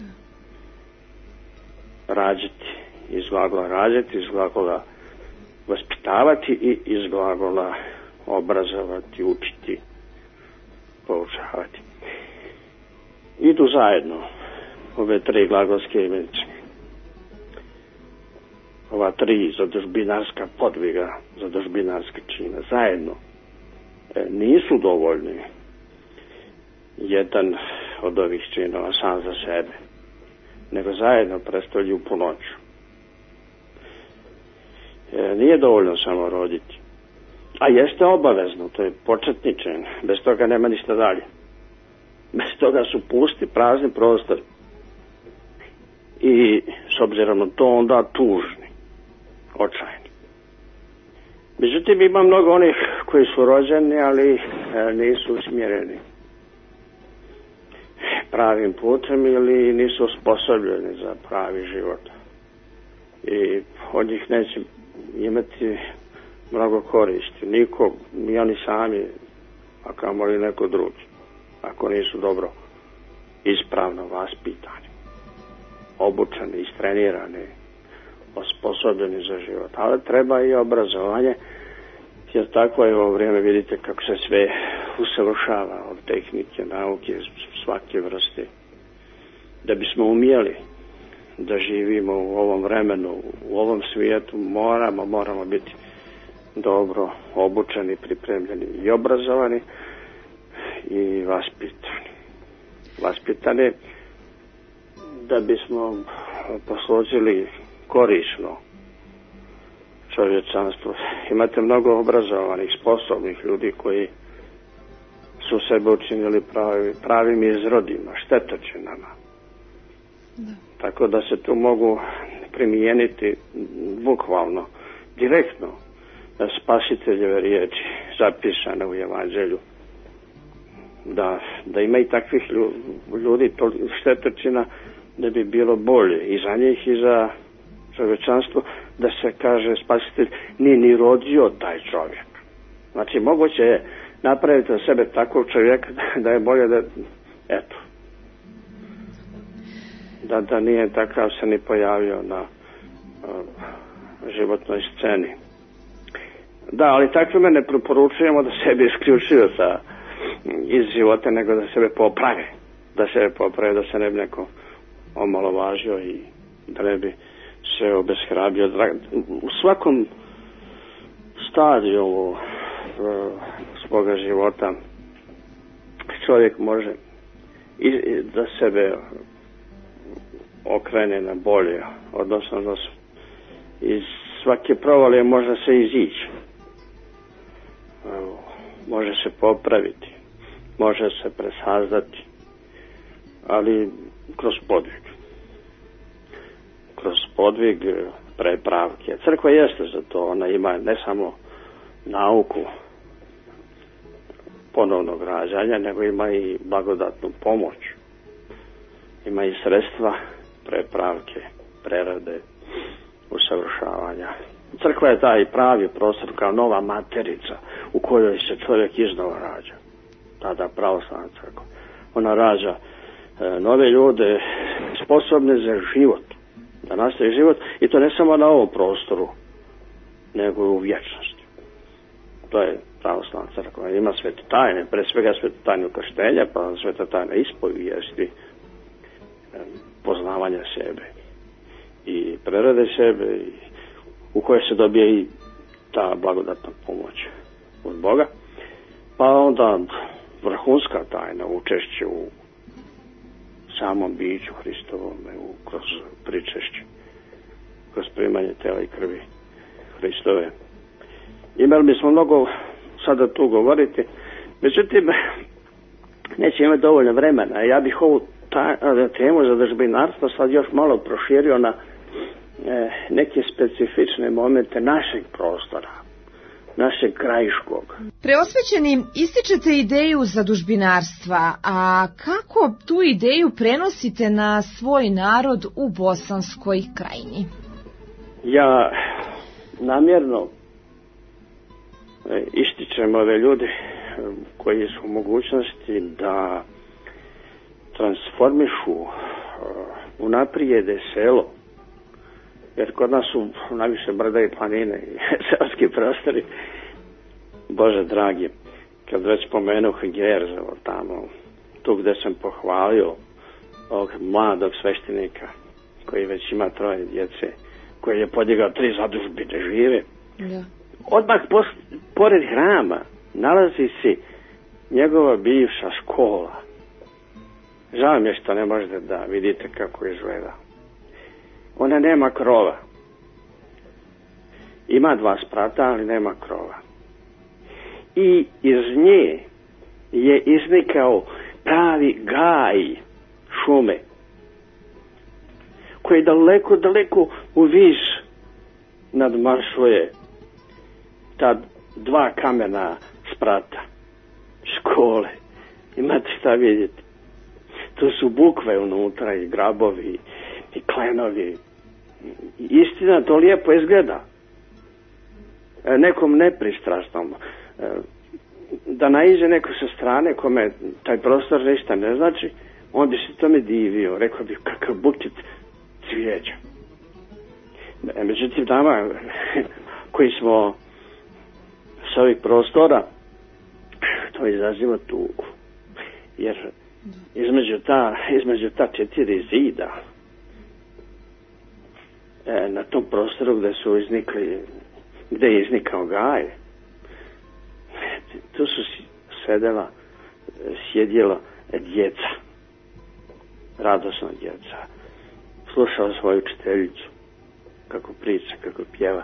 Rađati, iz glagola rađati, iz glagola vaspitavati i iz glagola obrazovati, učiti, poučavati. Idu zajedno ove 3 glagolske imenice. Ova 3 zadužbinarska podviga, zadužbinarska čina, zajedno nisu dovoljni jedan od ovih činova sam za sebe, nego zajedno predstavljaju punoću. Nije dovoljno samo roditi, a jeste obavezno, to je početni čin, bez toga nema ništa dalje. Bez toga su pusti, prazni prostori. I s obzirom na to onda tužni, očajni. Međutim, ima mnogo onih koji su rođeni, ali nisu usmjereni pravim putem ili nisu osposobljeni za pravi život. I od njih neće imati mnogo koristi. Niko, ni oni sami, a kamoli neko drugi, ako nisu dobro ispravno vaspitani, obučeni, istrenirani, osposobljeni za život. Ali treba i obrazovanje, jer tako je ovo vrijeme, vidite kako se sve usavršava od tehnike, nauke, svake vrste. Da bismo umjeli da živimo u ovom vremenu, u ovom svijetu, moramo biti dobro obučeni, pripremljeni i obrazovani i vaspitani. Vaspitani da bismo poslužili korisno čovječanstvu. Imate mnogo obrazovanih, sposobnih ljudi koji su sebe učinili pravim izrodima, štetočinama. Da. Tako da se tu mogu primijeniti bukvalno, direktno spasiteljeve riječi zapisane u Evanđelju. Da ima i takvih ljudi, štetočina, da bi bilo bolje i za njih i za čovječanstvo, da se kaže spasitelj nije ni rodio taj čovjek. Znači moguće je napraviti od sebe takvog čovjeka da je bolje da, eto, da nije takav se ni pojavio na životnoj sceni. Da, ali takvime ne preporučujemo da sebe isključuju iz života, nego da sebe poprave. Da se ne bi neko omalovažio i da ne bi se obeshrabrio. U svakom stadiju svoga života čovjek može da sebe okrene na bolje, odnosno da iz svake provalije može se izići, može se popraviti, može se presazdati, ali kroz podvig prepravke. Crkva jeste za to, ona ima ne samo nauku ponovnog rađanja, nego ima i blagodatnu pomoć ima i sredstva prepravke, prerade, usavršavanja. Crkva je taj pravi prostor kao nova materica u kojoj se čovjek iznova rađa. Tada pravoslavna crkva. Ona rađa nove ljude sposobne za život, da nastavi život, i to ne samo na ovom prostoru, nego i u vječnosti. To je pravoslavna crkva. Ima svete tajne, pre svega svete tajne ukrštenja, pa sveta tajna ispovijesti, poznavanja sebe i prerade sebe, u kojoj se dobije i ta blagodatna pomoć od Boga. Pa onda vrhunska tajna, učešće u samom biću Hristovome, kroz pričešće, kroz primanje tela i krvi Hristove. Imali bismo mnogo sada tu govoriti, međutim neće imati dovoljno vremena. Ja bih ovu temu zadužbinarstva sad još malo proširio na neke specifične momente našeg prostora, našeg krajiškog. Preosvećeni, ističete ideju zadužbinarstva, a kako tu ideju prenosite na svoj narod u Bosanskoj krajini? Ja namjerno ističem ove ljude koji su u mogućnosti da transformišu, unaprijede selo, jer kod nas su najviše brda i planine i selski prostori. Bože dragi, kad već spomenuh Gerzovo tamo, tu gde sam pohvalio ovog mladog sveštenika koji već ima 3 djece, koji je podigao 3 zadužbine žive. Ja. Odmah pored hrama nalazi se njegova bivša škola. Žao mi je što ne možete da vidite kako izgleda. Ona nema krova. Ima 2 sprata, ali nema krova. I iz nje je iznikao pravi gaj šume, koji daleko, daleko u vis nadmašuje ta 2 kamena sprata škole. Imate šta vidjeti. Tu su bukve unutra i grabovi i klenovi. Istina, to lijepo izgleda. Nekom nepristrasnom. Da naiđe neko sa strane kome taj prostor ništa ne znači, on bi se tome divio. Rekao bi kakav buket cvijeća. Međutim, nama koji smo s ovih prostora, to izaziva tugu. Jer između ta 4 zida na tom prostoru gde je iznikao gaj, tu su sjedjela djeca, radosna djeca, slušala svoju učiteljicu kako priča, kako pjeva.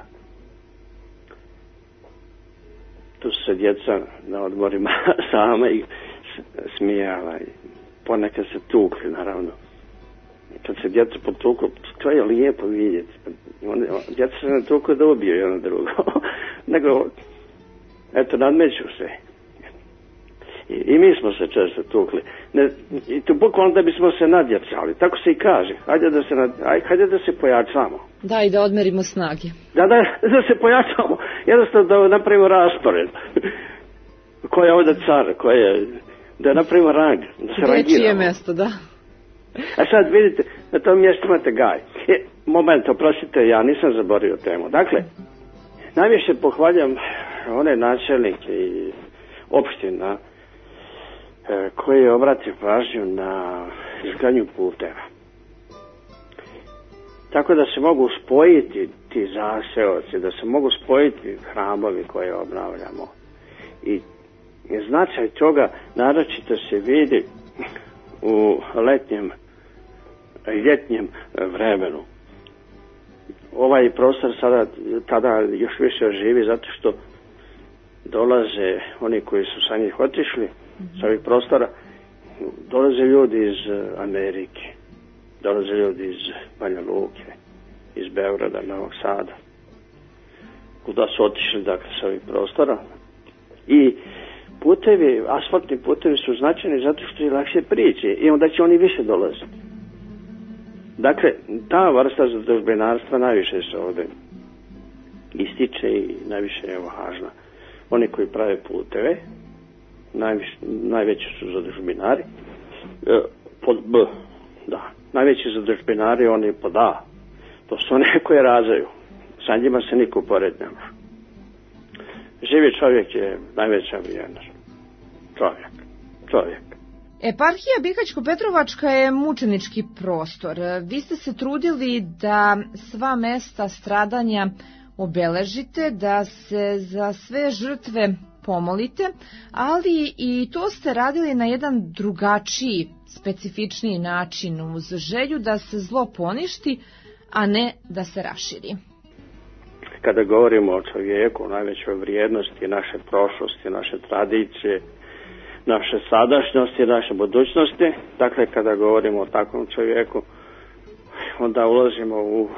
Tu su se djeca na odmorima sama i smijala i ponekad se tukli, naravno. Kad se djeca potuku, to je lijepo vidjeti. Djeca se ne tuku da ubiju jedno drugo. Nego, eto, nadmeću se. I mi smo se često tukli. I to bukvalno da bismo se nadjecali. Tako se i kaže. Hajde da se pojačamo. Da, i da odmerimo snage. Da se pojačamo. Jednostavno da napravimo raspored. Ko je ovdje car, da napravimo rang, da se rangiramo. Gdje je mjesto, da. A sad vidite, na tom mjestu imate gaj. Moment, oprostite, ja nisam zaboravio temu. Dakle, najviše pohvaljam one načelnike i opština koji je obratio pažnju na izgradnju puteva. Tako da se mogu spojiti ti zaseoci, da se mogu spojiti hramovi koje obnavljamo. I značaj toga naročito se vidi u ljetnjem vremenu. Ovaj prostor tada još više oživi zato što dolaze oni koji su sa njih otišli, sa ovih prostora, dolaze ljudi iz Amerike, dolaze ljudi iz Banja Luke, iz Beograda, Novog Sada, kuda su otišli dakle sa ovih prostora. I putevi, asfaltni putevi su značajni zato što je lakše prići i onda će oni više dolaziti. Dakle, ta vrsta zadužbinarstva najviše se ovdje ističe i najviše je važna. Oni koji prave puteve, najveći su zadužbinari. Pod B, da. Najveći zadužbinari, oni pod A. To su one koje razaju. Sa njima se niko pored ne može. Živi čovjek je najveća vrijednost. Čovjek. Eparhija Bihać-Petrovačka je mučenički prostor. Vi ste se trudili da sva mesta stradanja obeležite, da se za sve žrtve pomolite, ali i to ste radili na jedan drugačiji, specifičniji način, uz želju da se zlo poništi, a ne da se raširi. Kada govorimo o čovjeku, o najvećoj vrijednosti naše prošlosti, naše tradicije, naše sadašnjosti, naše budućnosti, dakle kada govorimo o takvom čovjeku, onda ulazimo u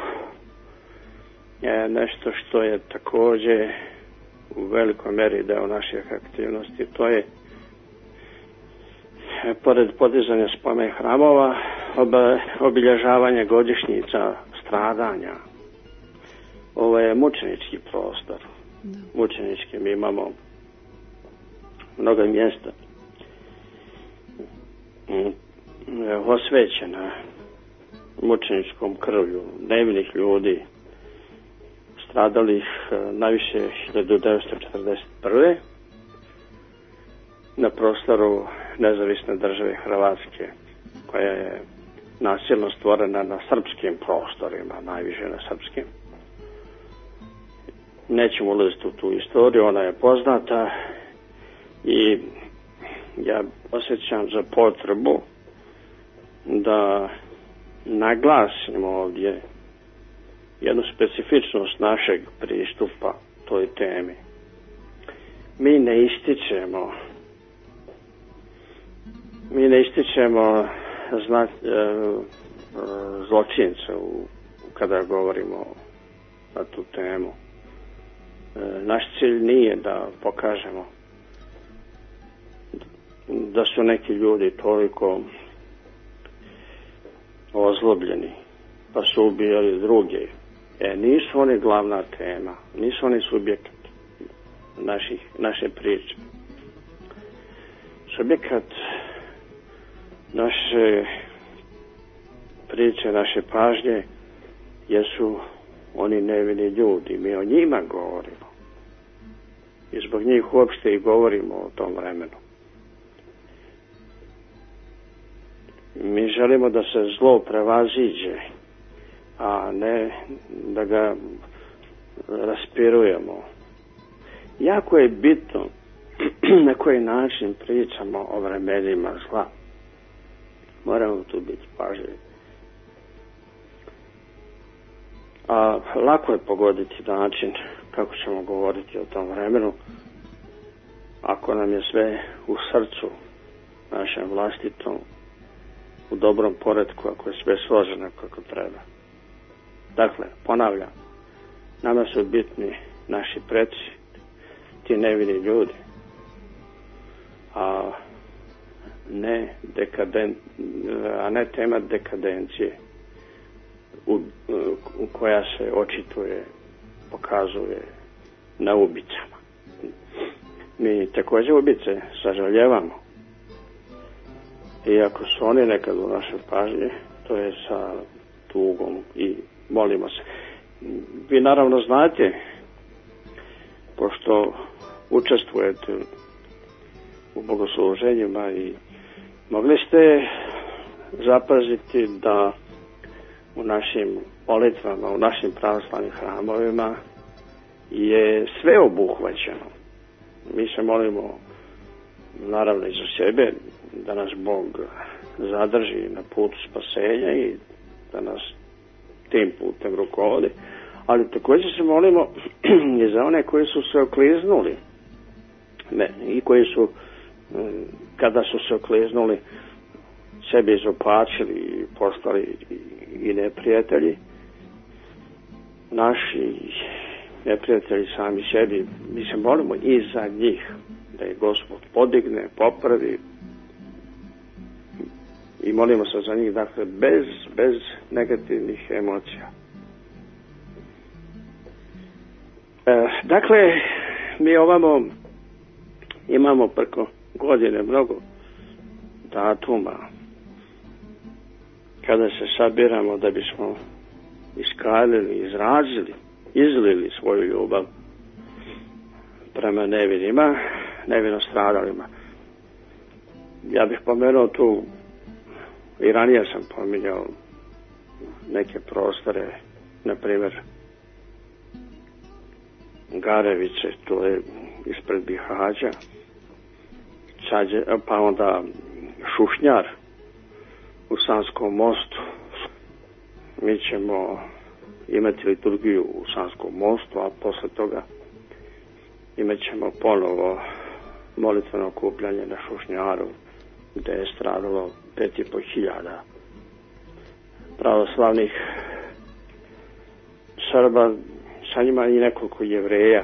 nešto što je također u velikoj meri deo naših aktivnosti. To je, pored podizanja spomen hramova, obilježavanje godišnjica stradanja. Ovo je mučenički prostor. Mučenički, mi imamo mnogo mjesta osvećena mučeničkom krvlju nevinih ljudi, stradalih najviše 1941. na prostoru nezavisne države Hrvatske, koja je nasilno stvorena na srpskim prostorima, najviše na srpskim. Nećemo ulaziti u tu istoriju, ona je poznata i ja osjećam za potrebu da naglasim ovdje jednu specifičnost našeg pristupa toj temi. Mi ne ističemo zločince kada govorimo na tu temu. Naš cilj nije da pokažemo da su neki ljudi toliko ozlobljeni pa su ubijali druge. Nisu oni glavna tema, nisu oni subjekat naše priče. Subjekat naše priče, naše pažnje jesu oni nevini ljudi. Mi o njima govorimo i zbog njih uopšte i govorimo o tom vremenu. Mi želimo da se zlo prevaziđe, a ne da ga raspirujemo. Jako je bitno na koji način pričamo o vremenima zla. Moramo tu biti pažljivi. A lako je pogoditi način kako ćemo govoriti o tom vremenu, ako nam je sve u srcu našem vlastitom, u dobrom poretku, ako je sve složeno kako treba. Dakle, ponavljam, nama su bitni naši preci, ti nevini ljudi, a ne tema dekadencije u koja se očituje, pokazuje na ubicama. Mi također ubice sažaljevamo, iako su oni nekad u našoj pažnji, to je sa tugom i molimo se. Vi naravno znate, pošto učestvujete u bogosluženjima, i mogli ste zapaziti da u našim molitvama, u našim pravoslavnim hramovima je sve obuhvaćeno. Mi se molimo naravno i za sebe, da nas Bog zadrži na putu spasenja i da nas tim putem rukovodi, ali također se molimo i za one koji su se okliznuli, i koji su, kada su se okliznuli, sebi izopačili i postali i neprijatelji. Naši neprijatelji sami sebi, mi se molimo i za njih, da je Gospod podigne, popravi i molimo se za njih, dakle, bez negativnih emocija. Dakle, mi ovamo imamo preko godine mnogo datuma kada se sabiramo da bismo iskalili, izrazili, izlili svoju ljubav prema nevino stradalima. Ja bih pomenuo tu, i ranije sam pominjao neke prostore, na primjer Garevice, to je ispred Bihaća, pa onda Šušnjar u Sanskom mostu. Mi ćemo imati liturgiju u Sanskom mostu, a posle toga imat ćemo ponovo molitveno okupljanje na Šušnjaru, gde je stradalo 5.500 pravoslavnih Srba, sa njima i nekoliko Jevreja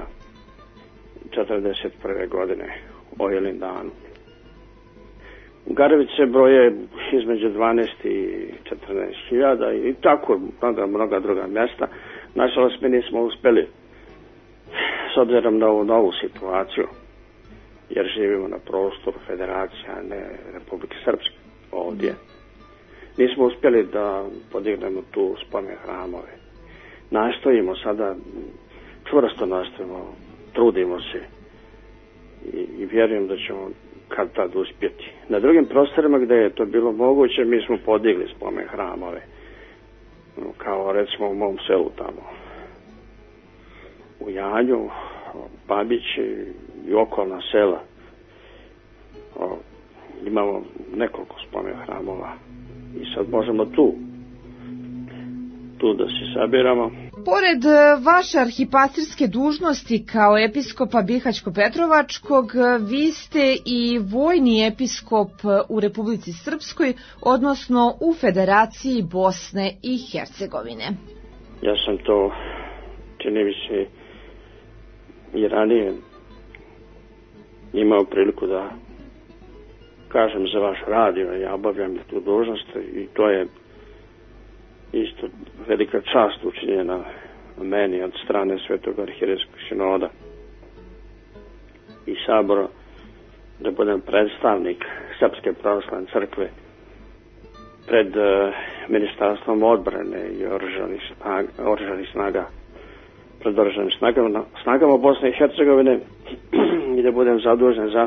41. godine o Jelindanu. Garevice broje između 12 i 14.000 i tako mnoga druga mjesta. Nažalost, mi nismo uspjeli, s obzirom na ovu novu situaciju, jer živimo na prostoru Federacije, a ne Republike Srpske ovdje. Nismo uspjeli da podignemo tu spomen hramove. Nastojimo sada, čvrsto nastojimo, trudimo se i vjerujem da ćemo kad tad uspjeti. Na drugim prostorima gdje je to bilo moguće, mi smo podigli spomen hramove. Kao recimo u mom selu tamo, u Janju, Babići i okolna sela. Imamo nekoliko spomen hramova i sad možemo tu da se sabiramo. Pored vaše arhipastirske dužnosti kao episkopa Bihaćko-Petrovačkog, vi ste i vojni episkop u Republici Srpskoj, odnosno u Federaciji Bosne i Hercegovine. Ja sam to, čini mi se, i ranije imao priliku da kažem za vaš radio. Ja obavljam tu dužnost i to je isto velika čast učinjena meni od strane Svetog arhijerejskog sinoda i sabora, da budem predstavnik Srpske pravoslavne crkve pred Ministarstvom odbrane i oružanih snaga, pred oružanim snagama Bosne i Hercegovine i da budem zadužen za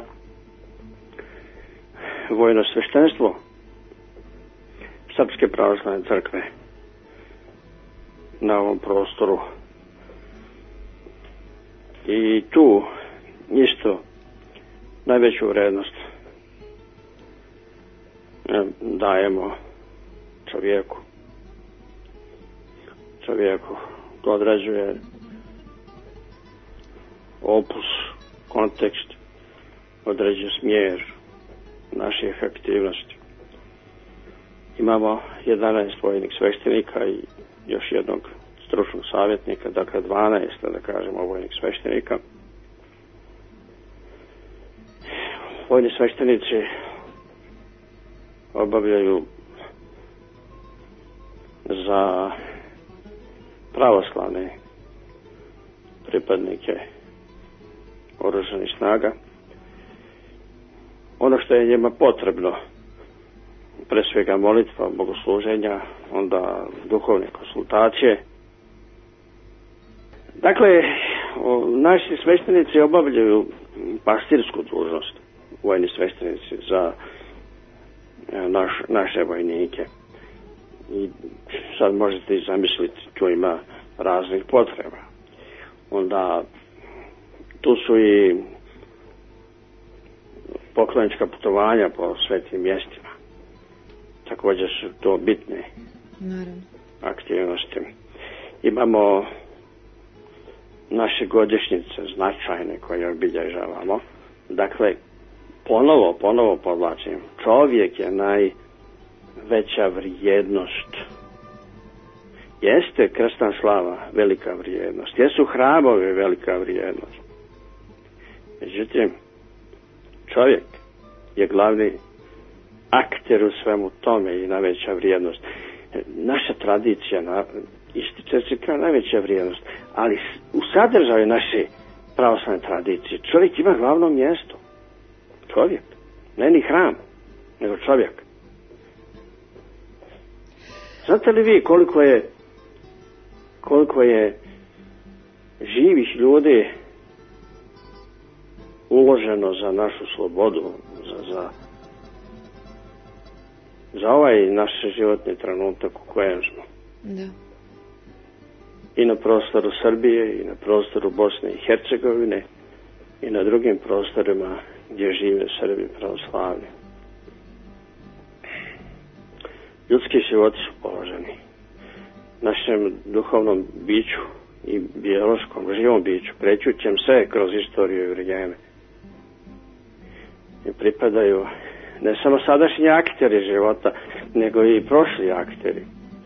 vojno sveštenstvo Srpske pravoslavne crkve na ovom prostoru. I tu isto najveću vrednost dajemo čovjeku. To određuje opus, kontekst, određuje smjer naših aktivnosti. Imamo 11 vojnih sveštenika i još jednog stručnog savjetnika, dakle 12, da kažemo, vojnih sveštenika. Vojni sveštenici obavljaju za pravoslavne pripadnike oružanih snaga ono što je njima potrebno, pre svega molitva, bogosluženja, onda duhovne konsultacije. Dakle, naši sveštenici obavljaju pastirsku dužnost, vojni sveštenici za naše vojnike. I sad možete i zamisliti, tu ima raznih potreba. Onda tu su i poklonička putovanja po svetim mjestima. Također su to bitne aktivnosti. Imamo naše godišnjice značajne koje obilježavamo. Dakle, ponovo podvlačim, čovjek je najveća vrijednost. Jeste kršna slava velika vrijednost, jesu hramovi velika vrijednost. Međutim, čovjek je glavni akter u svemu tome i najveća vrijednost. Naša tradicija ističe se kao najveća vrijednost, ali u sadržaju naše pravoslavne tradicije čovjek ima glavno mjesto. Čovjek. Ne ni hram, nego čovjek. Znate li vi koliko je živih ljudi uloženo za našu slobodu, za ovaj naš životni trenutak u kojem smo. Da. I na prostoru Srbije, i na prostoru Bosne i Hercegovine, i na drugim prostorima gdje žive Srbi pravoslavni. Ljudski životi su položeni. Našem duhovnom biću i biološkom, živom biću, krećućem sve kroz istoriju i vrijeme. I pripadaju ne samo sadašnji akteri života, nego i prošli akteri.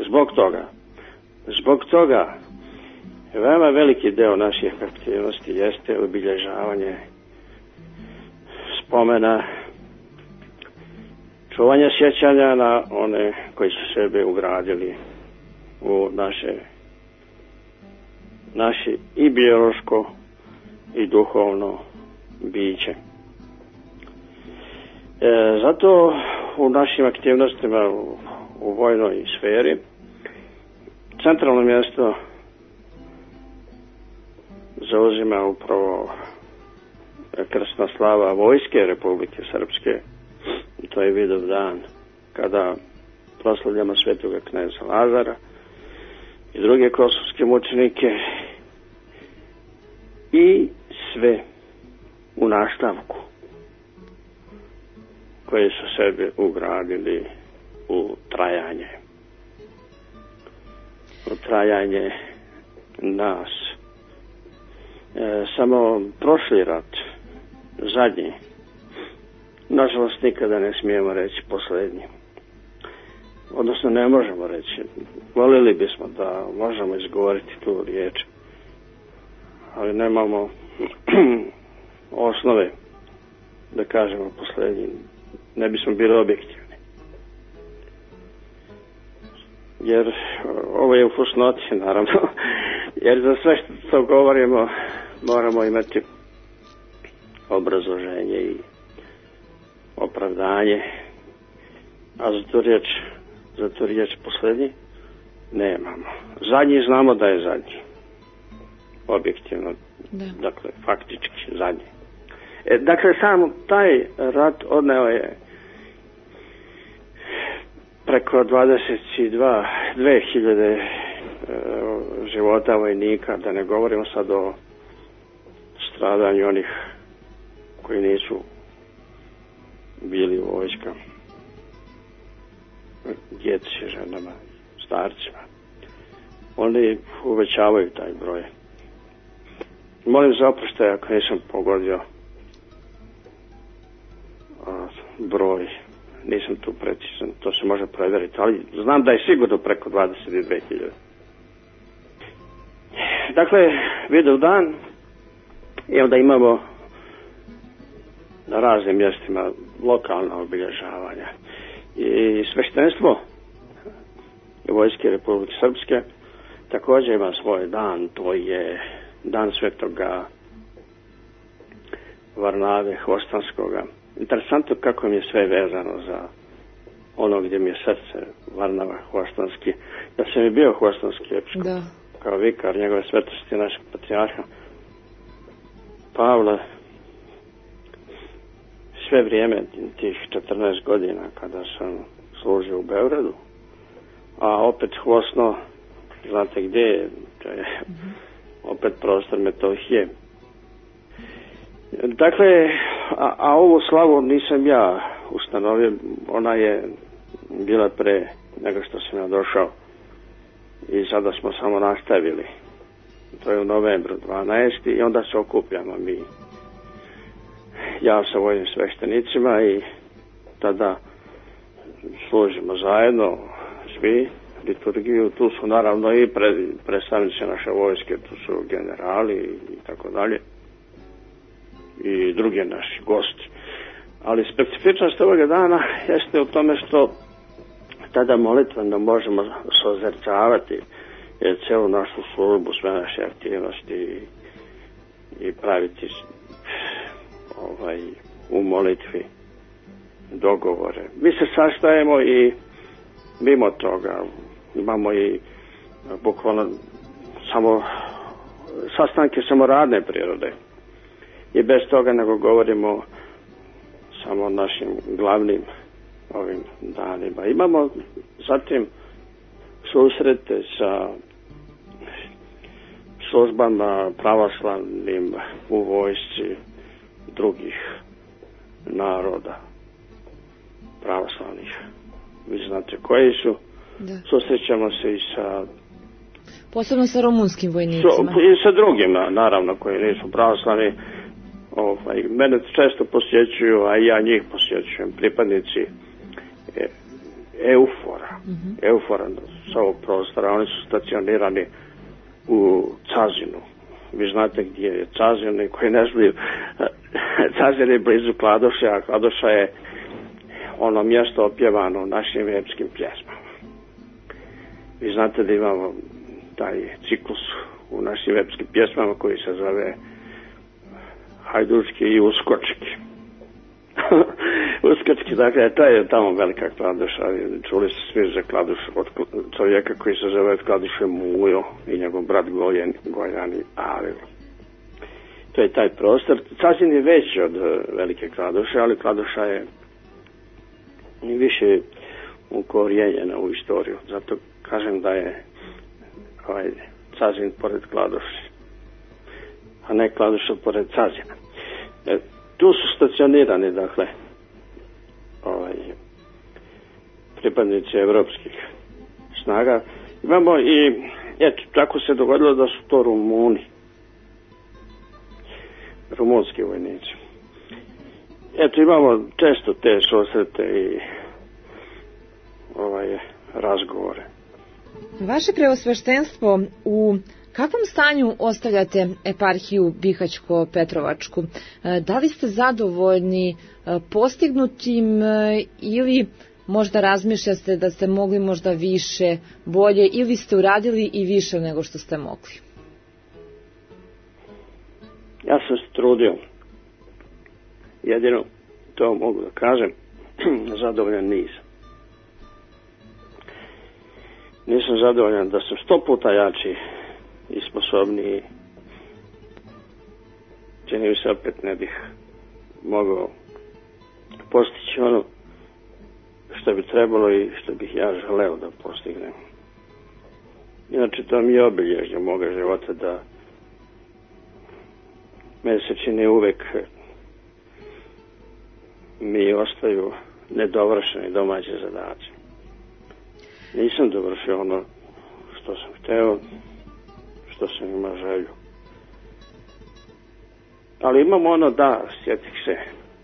Zbog toga veoma veliki deo naših aktivnosti jeste obilježavanje spomena, čuvanje sjećanja na one koji su sebe ugradili u naše i biološko i duhovno biće. Zato u našim aktivnostima u vojnoj sferi centralno mjesto zauzima upravo krsna slava vojske Republike Srpske. To je Vidovdan, kada proslavljamo svetoga kneza Lazara i druge kosovske mučenike i sve u nastavku koje su sebe ugradili u trajanje nas. Samo prošli rat, zadnji, nažalost nikada ne smijemo reći posljednji. Odnosno ne možemo reći. Voljeli bismo da možemo izgovoriti tu riječ, ali nemamo osnove da kažemo posljednji. Ne bismo bili objektivni. Jer ovo je u fusnoti, naravno. Jer za sve što govorimo moramo imati obrazloženje i opravdanje. A za tu riječ posljednji nemamo. Zadnji znamo da je zadnji. Objektivno. Da. Dakle, faktički zadnji. Dakle, sam taj rat odneo je preko 22.000 života vojnika, da ne govorimo sad o stradanju onih koji nisu bili u vojskama, djeci, ženama, starcima. Oni uvećavaju taj broj. Molim za oproštaj ako nisam pogodio broj, nisam tu precizan, to se može provjeriti, ali znam da je sigurno preko 22.000. Dakle, Vidovdan, i onda imamo na raznim mjestima lokalna obilježavanja. I sveštenstvo vojske Republike Srpske također ima svoj dan, to je dan svetoga Varnave Hvostanskoga. Interesantno kako mi je sve vezano za ono gdje mi je srce, Varnava Hvostanski. Ja sam i bio Hvostanski episkop, kao vikar njegove svetosti našeg patrijarha Pavla. Sve vrijeme tih 14 godina kada sam služio u Beogradu, a opet Hvosno, znate gdje je, to je opet prostor Metohije. Dakle, a ovu slavu nisam ja ustanovio, ona je bila pre nego što sam ja došao i sada smo samo nastavili. To je u novembru 12. i onda se okupljamo mi, ja sa vojnim sveštenicima, i tada služimo zajedno svi liturgiju. Tu su naravno i predstavnici naše vojske, tu su generali i tako dalje i drugi naši gosti. Ali specifičnost ovoga dana jeste u tome što tada molitveno možemo sozrcavati celu našu službu, sve naše aktivnosti i praviti u molitvi dogovore. Mi se sastajemo i mimo toga imamo i bukvalno samo sastanke samoradne prirode i bez toga nego govorimo samo o našim glavnim ovim danima. Imamo zatim susrete sa službama pravoslavnim u vojsci drugih naroda pravoslavnih. Vi znate koji su. Da. Susrećamo se i sa... Posebno sa rumunskim vojnicima. I sa drugima, naravno, koji nisu pravoslavni. Mene često posjećuju, a ja njih posjećujem, pripadnici EUFOR-a. EUFOR-a sa ovog prostora. Oni su stacionirani u Cazinu. Vi znate gdje je Cazin i koji ne znaju. Cazin je blizu Kladuše, a Kladuša je ono mjesto opjevano u našim epskim pjesmama. Vi znate da imamo taj ciklus u našim epskim pjesmama koji se zove Hajdučki i Uskočki. Uskočki, dakle, to je tamo velika Kladuša. Čuli ste svi za Kladušu od čovjeka koji se zove Kladuše Mujo i njegov brat Gojani Avil. To je taj prostor. Cazin je veći od velike Kladuše, ali Kladuša je više ukorijenjena u istoriju. Zato kažem da je Cazin pored Kladuše, a ne Kladuša pored Cazina. Tu su stacionirani, dakle, pripadnici evropskih snaga. Imamo i, eto, tako se dogodilo da su to Rumuni, rumunski vojnici. Eto, imamo često te susrete i razgovore. Vaše preosveštenstvo, u kakvom stanju ostavljate eparhiju Bihaćko-Petrovačku? Da li ste zadovoljni postignutim ili možda razmišljate da ste mogli možda više, bolje, ili ste uradili i više nego što ste mogli? Ja sam se trudio. Jedino to mogu da kažem, zadovoljan nisam. Nisam zadovoljan da sam 100 puta jači i sposobniji. Čini mi se opet ne bih mogao postići ono što bi trebalo i što bih ja želeo da postignem. Inače, to mi je obilježje moga života da meni se čini uvek mi ostaju nedovršeni domaći zadaci. Nisam dovršio ono što sam hteo, što sam imao želju. Ali imamo ono da, sjetih se,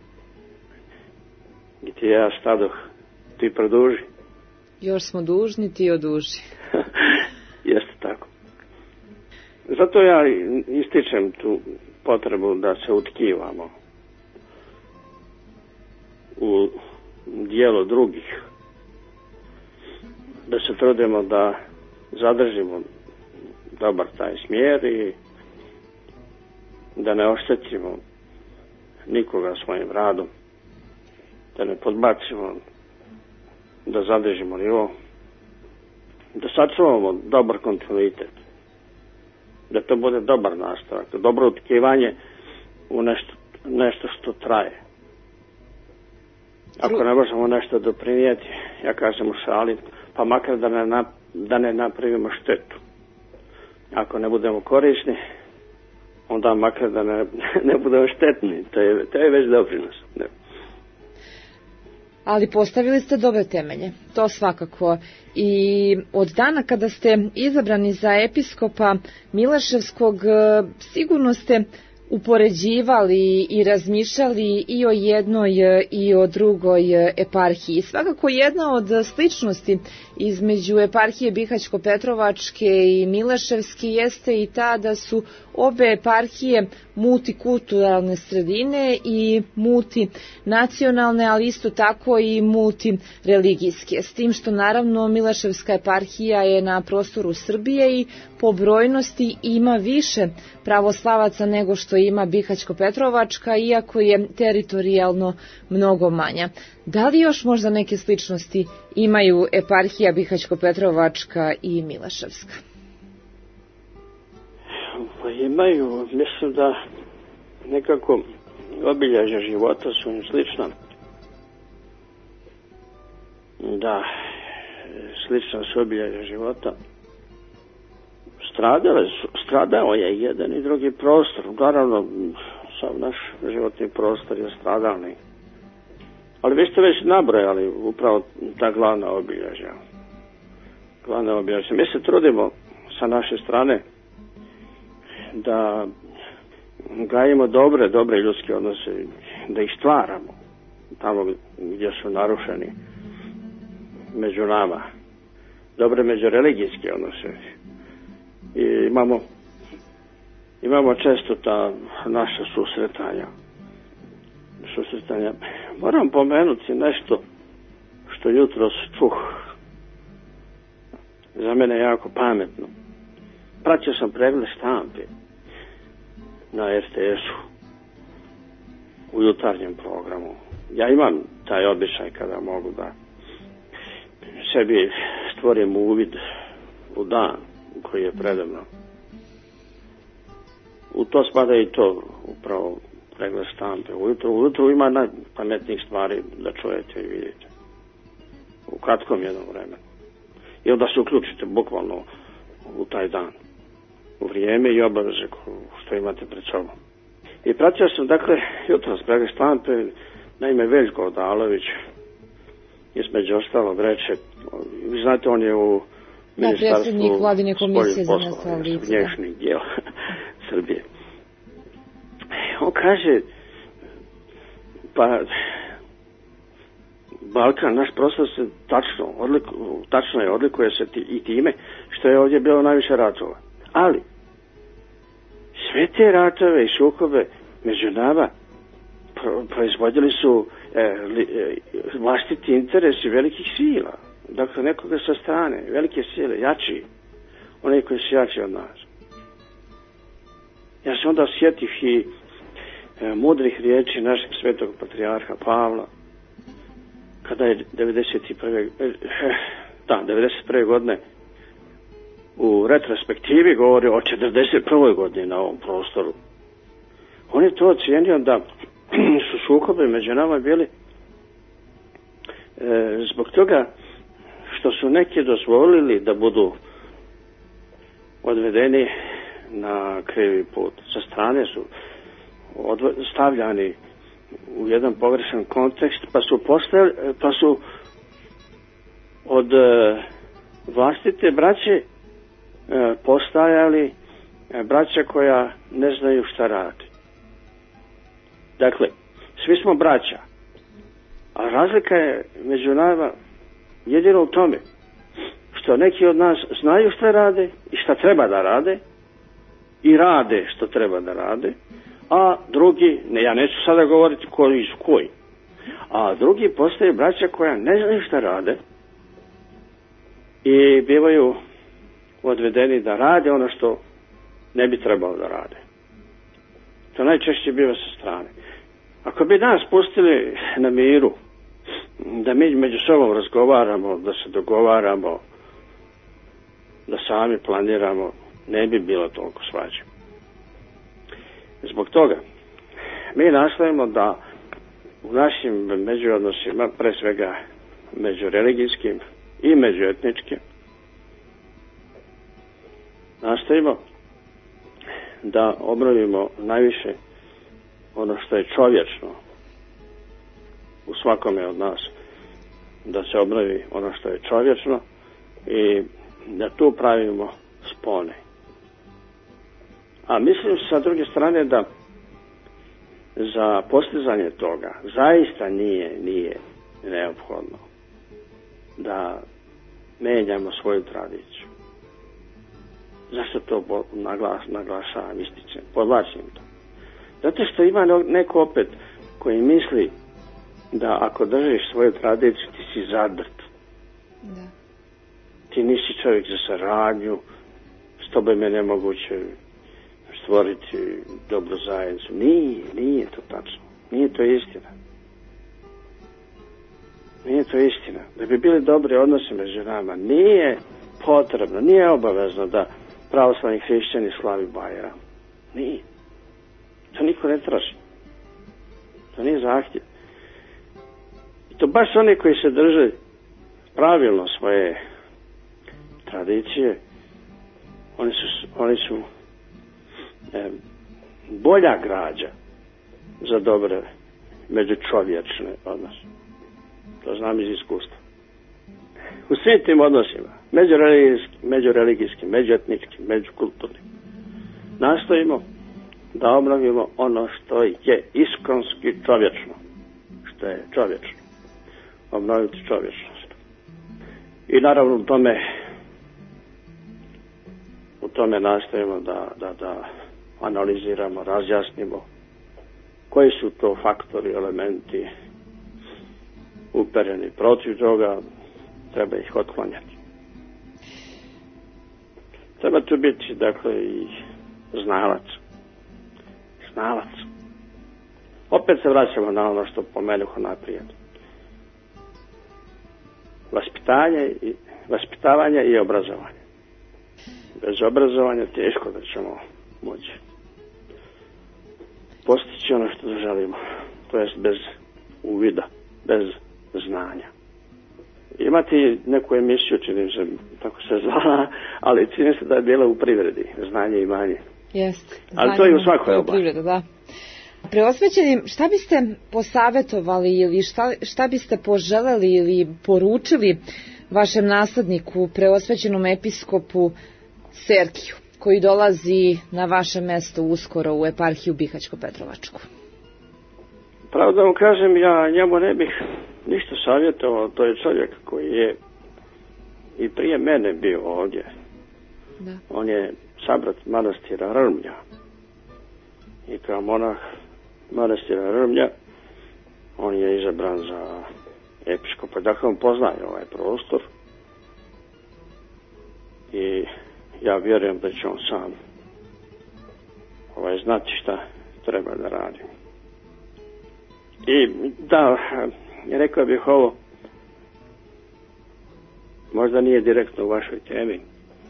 gdje ja stadoh, ti produži. Još smo dužni, ti oduži. Jeste tako. Zato ja ističem tu potrebu da se utkivamo u dijelo drugih, da se trudimo da zadržimo dobar taj smjer i da ne oštetimo nikoga svojim radom, da ne podbacimo, da zadržimo nivo, da sačuvamo dobar kontinuitet, da to bude dobar nastavak, dobro utkivanje u nešto što traje. Ako ne možemo nešto doprinijeti, ja kažem u šali, pa makar da ne napravimo štetu. Ako ne budemo korisni, onda makar da ne budemo štetni. To je već doprinos. Ne. Ali postavili ste dobre temelje, to svakako. I od dana kada ste izabrani za episkopa Milaševskog, sigurno ste upoređivali i razmišljali i o jednoj i o drugoj eparhiji. Svakako jedna od sličnosti između eparhije Bihaćko-Petrovačke i Mileševske jeste i ta da su obe eparhije multikulturalne sredine i multinacionalne, ali isto tako i multireligijske. S tim što naravno Mileševska eparhija je na prostoru Srbije i po brojnosti ima više pravoslavaca nego što ima Bihaćko-Petrovačka, iako je teritorijalno mnogo manja. Da li još možda neke sličnosti imaju eparhija Bihaćko-Petrovačka i Mileševska? Pa imaju, mislim da nekako obilježja života su im slična. Da, slična su obilježja života. Stradao je jedan i drugi prostor. Naravno, sam naš životni prostor je stradalni. Ali vi ste već nabrojali upravo ta glavna obilježja. Mi se trudimo sa naše strane da gajimo dobre ljudske odnose, da ih stvaramo tamo gdje su narušeni među nama. Dobre međureligijske odnose. I imamo često ta naša susretanja. Moram pomenuti nešto što jutros čuh. Za mene jako pametno. Pratio sam pregled štampe na RTS-u u jutarnjem programu. Ja imam taj običaj kada mogu da sebi stvorim uvid u dan koji je predavno. U to spada i to upravo pregled štampe. Ujutru ima najpametnijih stvari da čujete i vidite. U kratkom jednom vremenu. I onda se uključite bukvalno u taj dan. U vrijeme i obaveze što imate pred sobom. I pratio sam, dakle, jutros pregled štampe, naime Veljko Odalović, između ostalog reče, vi znate, on je u predsjednik Vladine komisije za nestala lica. Vnješni dijel Srbije. On kaže, pa Balkan, naš prostor se tačno je odlikuje se i time što je ovdje bilo najviše ratova. Ali, sve te ratove i sukobe među nama proizvodili su vlastiti interesi velikih sila. Dakle, nekoga sa strane, velike sile, jači, oni koji su jači od nas. Ja se onda sjetih i mudrih riječi našeg svetog patrijarha Pavla, kada je 91. godine u retrospektivi govorio o 41. godini na ovom prostoru. On je to ocijenio da su sukobe među nama bili zbog toga što su neki dozvolili da budu odvedeni na krivi put. Sa strane su stavljani u jedan pogrešan kontekst, pa su od vlastite braće postajali braća koja ne znaju šta radi. Dakle, svi smo braća, a razlika je među nama jedino u tome što neki od nas znaju šta rade i šta treba da rade i rade što treba da rade, a drugi, ja neću sada govoriti koji su koji, a drugi postaju braća koja ne znaju šta rade i bivaju odvedeni da rade ono što ne bi trebalo da rade. To najčešće biva sa strane. Ako bi nas pustili na miru, da mi među sobom razgovaramo, da se dogovaramo, da sami planiramo, ne bi bilo toliko svađe. Zbog toga mi nastojimo da u našim međuodnosima, pre svega međureligijskim i međuetničkim, nastojimo da obnovimo najviše ono što je čovječno u svakome od nas, da se obnovi ono što je čovječno i da tu pravimo spone. A mislim sa druge strane da za postizanje toga zaista nije neophodno da menjamo svoju tradiciju. Zašto to naglašavam, ističem, podlačim to? Zato što ima neko opet koji misli da ako držiš svoju tradiciju ti si zadrt. Da. Ti nisi čovjek za saradnju, s tobom je nemoguće stvoriti dobru zajednicu. Nije to tačno. Nije to istina. Nije to istina. Da bi bili dobri odnosi među nama, nije potrebno, nije obavezno da pravoslavni hrišćani slavi Bajram. Nije. To niko ne traži. To nije zahtjev. I to baš oni koji se drže pravilno svoje tradicije, oni su bolja građa za dobre međučovječne odnose. To znam iz iskustva. U svim tim odnosima, međureligijskim, međuetničkim, međukulturnim, nastojimo da obnovimo ono što je iskonski čovječno. Što je čovječno. Obnoviti čovječnost. I naravno u tome nastojimo da analiziramo, razjasnimo koji su to faktori, elementi upereni protiv toga, treba ih otklanjati. Treba tu biti, dakle, i znalac. Opet se vraćamo na ono što pomenuho naprijed. Vaspitavanje i obrazovanje. Bez obrazovanja teško da ćemo moći postići ono što želimo. To jest bez uvida, bez znanja. Imati neku emisiju, čini se, tako se zvala, ali čini se da je bila u privredi, znanje i manje. Jest. Ali to je u svakoj oblasti. Da. Preosvećenim, šta biste posavjetovali ili šta biste poželeli ili poručili vašem nasledniku, preosvećenom episkopu Sergiju, koji dolazi na vaše mesto uskoro u eparhiju Bihaćko-Petrovačku? Pravo da vam kažem, ja njemu ne bih ništa savjetovao. To je čovjek koji je i prije mene bio ovdje. Da. On je sabrat manastira Rmlja. I kao monah manastira Rmlja on je izabran za episkopa. Dakle, on poznaje ovaj prostor i ja vjerujem da će on sam znati šta treba da radi. I da, rekao bih ovo, možda nije direktno u vašoj temi,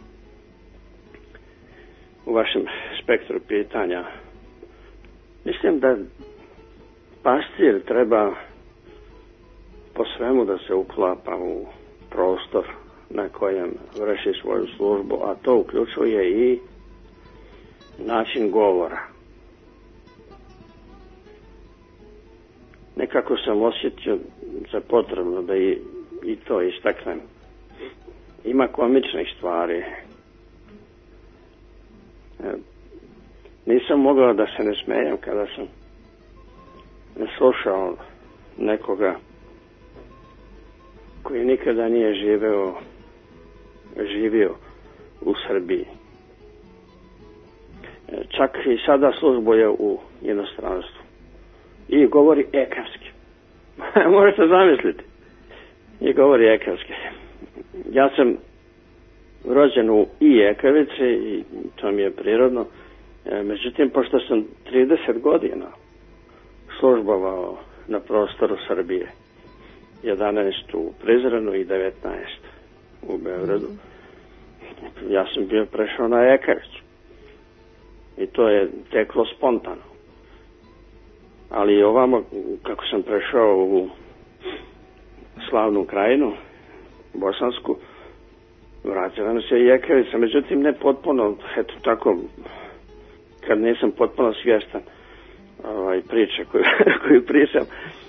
u vašem spektru pitanja. Mislim da pastir treba po svemu da se uklapa u prostor na kojem vrši svoju službu, a to uključuje i način govora. Nekako sam osjetio za potrebno da i to istaknem. Ima komičnih stvari. Nisam mogao da se ne smejem kada sam slušao nekoga koji nikada nije živio u Srbiji. Čak i sada službuje u inostranstvu. I govori ekavski. Možete zamisliti. I govori ekavski. Ja sam rođen u Ekavici i to mi je prirodno. Međutim, pošto sam 30 godina službovao na prostoru Srbije, 11 u Prizrenu i 19 u Beogradu, ja sam bio prešao na Ekavicu. I to je teklo spontano. Ali ovamo, kako sam prešao u slavnu krajinu, bosansku, vratila mi se i Ekavica, međutim ne potpuno, eto tako, kad nisam potpuno svjestan priče koju pričam,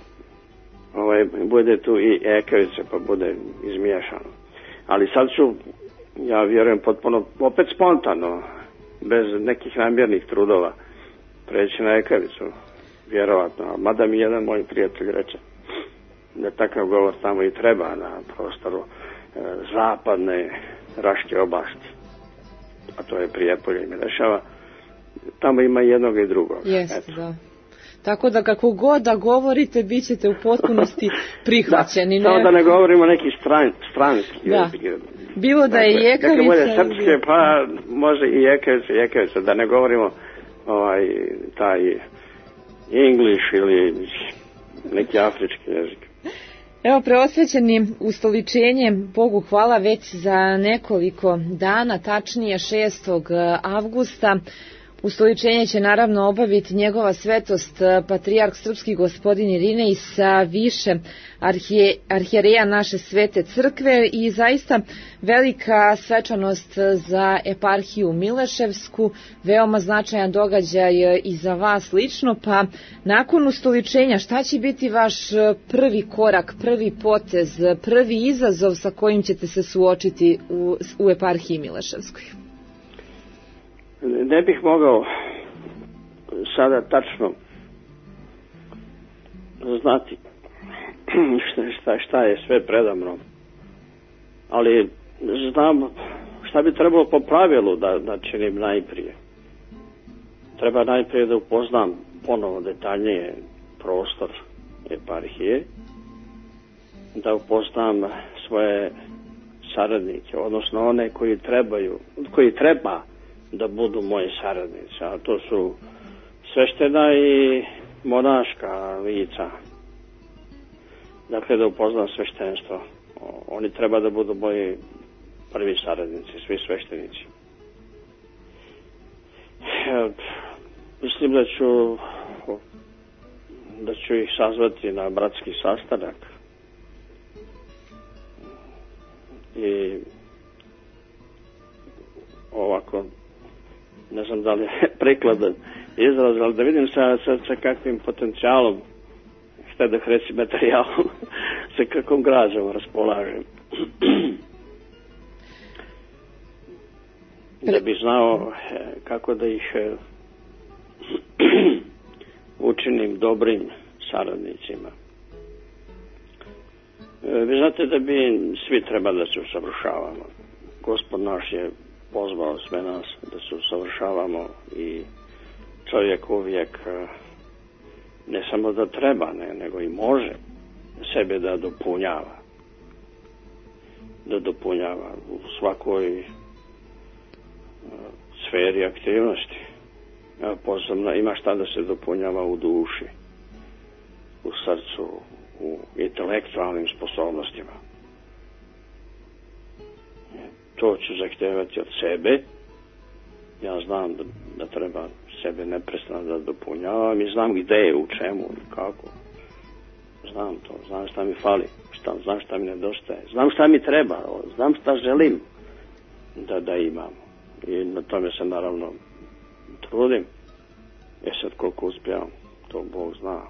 bude tu i Ekavica, pa bude izmiješano. Ali sad ću, ja vjerujem potpuno, opet spontano, bez nekih namjernih trudova, preći na Ekavicu. vjerovatno. Mada mi jedan moj prijatelj reče da takav govor tamo i treba na prostoru zapadne Raške oblasti, a to je Prijepolje i Mileševa. Tamo ima jednog i drugog. Jeste, da. Tako da kako god da govorite, bit ćete u potpunosti prihvaćeni. Samo da ne govorimo neki stranski. Da. Bilo da je Jekavica. Dakle, bolje srpske, pa može i Jekavica, da ne govorimo taj English ili neki afrički jezik. Evo, preosvećeni, ustoličenje, Bogu hvala, već za nekoliko dana, tačnije 6. avgusta, ustoličenje će naravno obaviti njegova svetost patrijarh srpski gospodin Irinej sa više arhijereja naše svete crkve i zaista velika svečanost za eparhiju Mileševsku, veoma značajan događaj i za vas lično. Pa nakon ustoličenja, šta će biti vaš prvi korak, prvi potez, prvi izazov sa kojim ćete se suočiti u eparhiji Mileševskoj? Ne bih mogao sada tačno znati šta je sve predamnom, ali znam šta bi trebalo po pravilu da činim najprije. Treba najprije da upoznam ponovo detaljnije prostor eparhije, da upoznam svoje saradnike, odnosno one koji treba da budu moji saradnici, a to su sveštena i monaška lica. Dakle, da upoznam sveštenstvo. Oni treba da budu moji prvi saradnici, svi sveštenici. Mislim da ću ih sazvati na bratski sastanak i ovako, ne znam da li je prikladan izraz, ali da vidim sa kakvim potencijalom, šta da reći materijalom, sa kakvom građom raspolažem. Da bi znao kako da ih učinim dobrim saradnicima. Vi znate da bi svi treba da se usavršavamo. Gospod naš je pozvao sve nas da se usavršavamo i čovjek uvijek ne samo da treba, nego i može sebe da dopunjava. Da dopunjava u svakoj sferi aktivnosti. Posebno ima šta da se dopunjava u duši, u srcu, u intelektualnim sposobnostima. To ću zahtevati od sebe. Ja znam da treba sebe neprestano da dopunjavam i znam gde je, u čemu i kako. Znam to, znam šta mi fali, znam šta mi nedostaje, znam šta mi treba, znam šta želim da imam. I na tome se naravno trudim. Sad koliko uspijem, to Bog zna.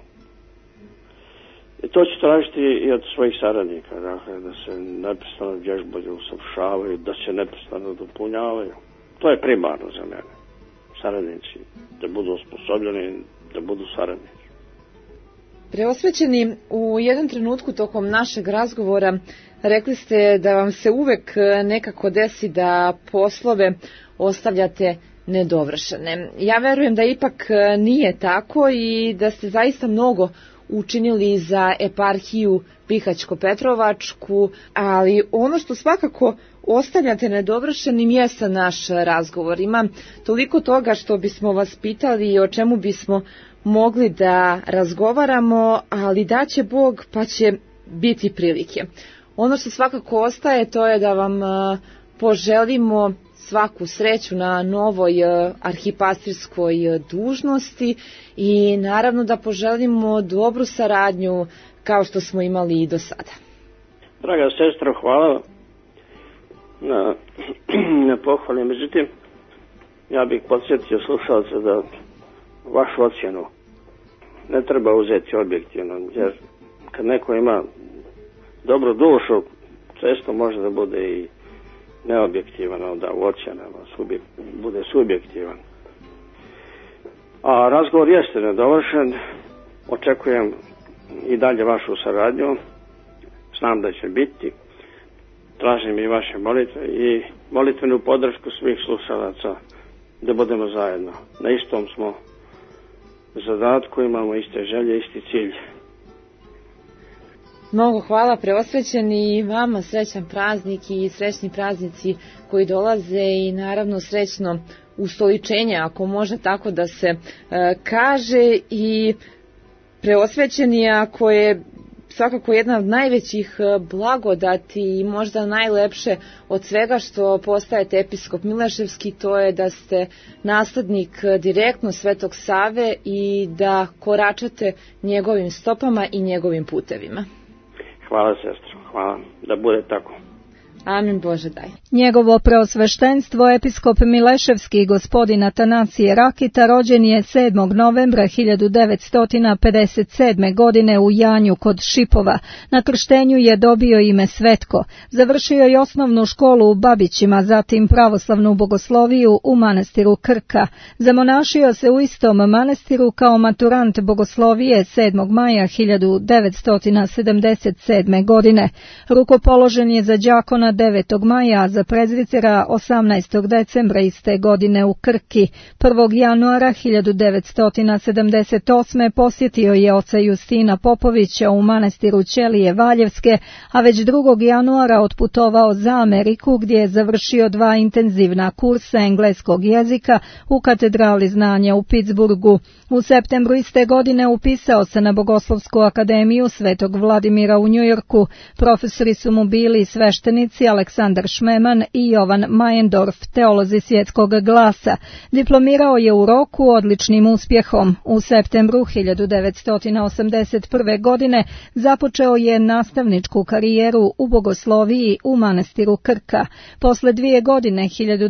I to ću tražiti i od svojih saradnika, dakle, da se neprestano vježbaju, usavršavaju, da se neprestano dopunjavaju. To je primarno za mene. Saradnici, da budu osposobljeni, da budu saradnici. Preosvećeni, u jednom trenutku tokom našeg razgovora rekli ste da vam se uvek nekako desi da poslove ostavljate nedovršene. Ja verujem da ipak nije tako i da ste zaista mnogo učinili za eparhiju Bihaćko-Petrovačku, ali ono što svakako ostavljate nedovršenim jeste naš razgovor. Ima toliko toga što bismo vas pitali i o čemu bismo mogli da razgovaramo, ali daće Bog pa će biti prilike. Ono što svakako ostaje to je da vam poželimo svaku sreću na novoj arhipastirskoj dužnosti i naravno da poželimo dobru saradnju kao što smo imali i do sada. Draga sestro, hvala na pohvali. Međutim, ja bih podsjetio slušalce da vašu ocjenu ne treba uzeti objektivno, jer kad neko ima dobru dušu, često može da bude i neobjektivan, da u ocjenama bude subjektivan. A razgovor jeste nedovršen, Očekujem i dalje vašu saradnju, znam da će biti. Tražim i vaše molitve i molitvenu podršku svih slušalaca da budemo zajedno. Na istom smo zadatku, imamo iste želje, isti cilj. Mnogo hvala Preosvećeni i vama srećan praznik i srećni praznici koji dolaze i naravno srećno ustoličenje, ako može tako da se kaže, i Preosvećeni, ako je svakako jedna od najvećih blagodati i možda najlepše od svega što postajete episkop Mileševski, to je da ste naslednik direktno Svetog Save i da koračate njegovim stopama i njegovim putevima. Hvala, sestro, hvala, da bude tako. Amin, Bože daj. Njegovo preosveštenstvo episkop Mileševski gospodin Atanasije Rakita rođen je 7. novembra 1957. godine u Janju kod Šipova. Na krštenju je dobio ime Svetko. Završio je osnovnu školu u Babićima, zatim pravoslavnu bogosloviju u manastiru Krka. Zamonašio se u istom manastiru kao maturant bogoslovije 7. maja 1977. godine. Rukopoložen je za đakona 9. maja, a za prezvitera 18. decembra iste godine u Krki. 1. januara 1978. posjetio je oca Justina Popovića u manastiru Ćelije Valjevske, a već 2. januara otputovao za Ameriku gdje je završio 2 intenzivna kursa engleskog jezika u katedrali znanja u Pittsburghu. U septembru iste godine upisao se na Bogoslovsku akademiju Svetog Vladimira u Njujorku. Profesori su mu bili sveštenici Aleksandar Šmeman i Jovan Majendorf, teolozi svjetskog glasa. Diplomirao je u roku odličnim uspjehom. U septembru 1981. godine započeo je nastavničku karijeru u bogosloviji u manastiru Krka. Posle 2 godine,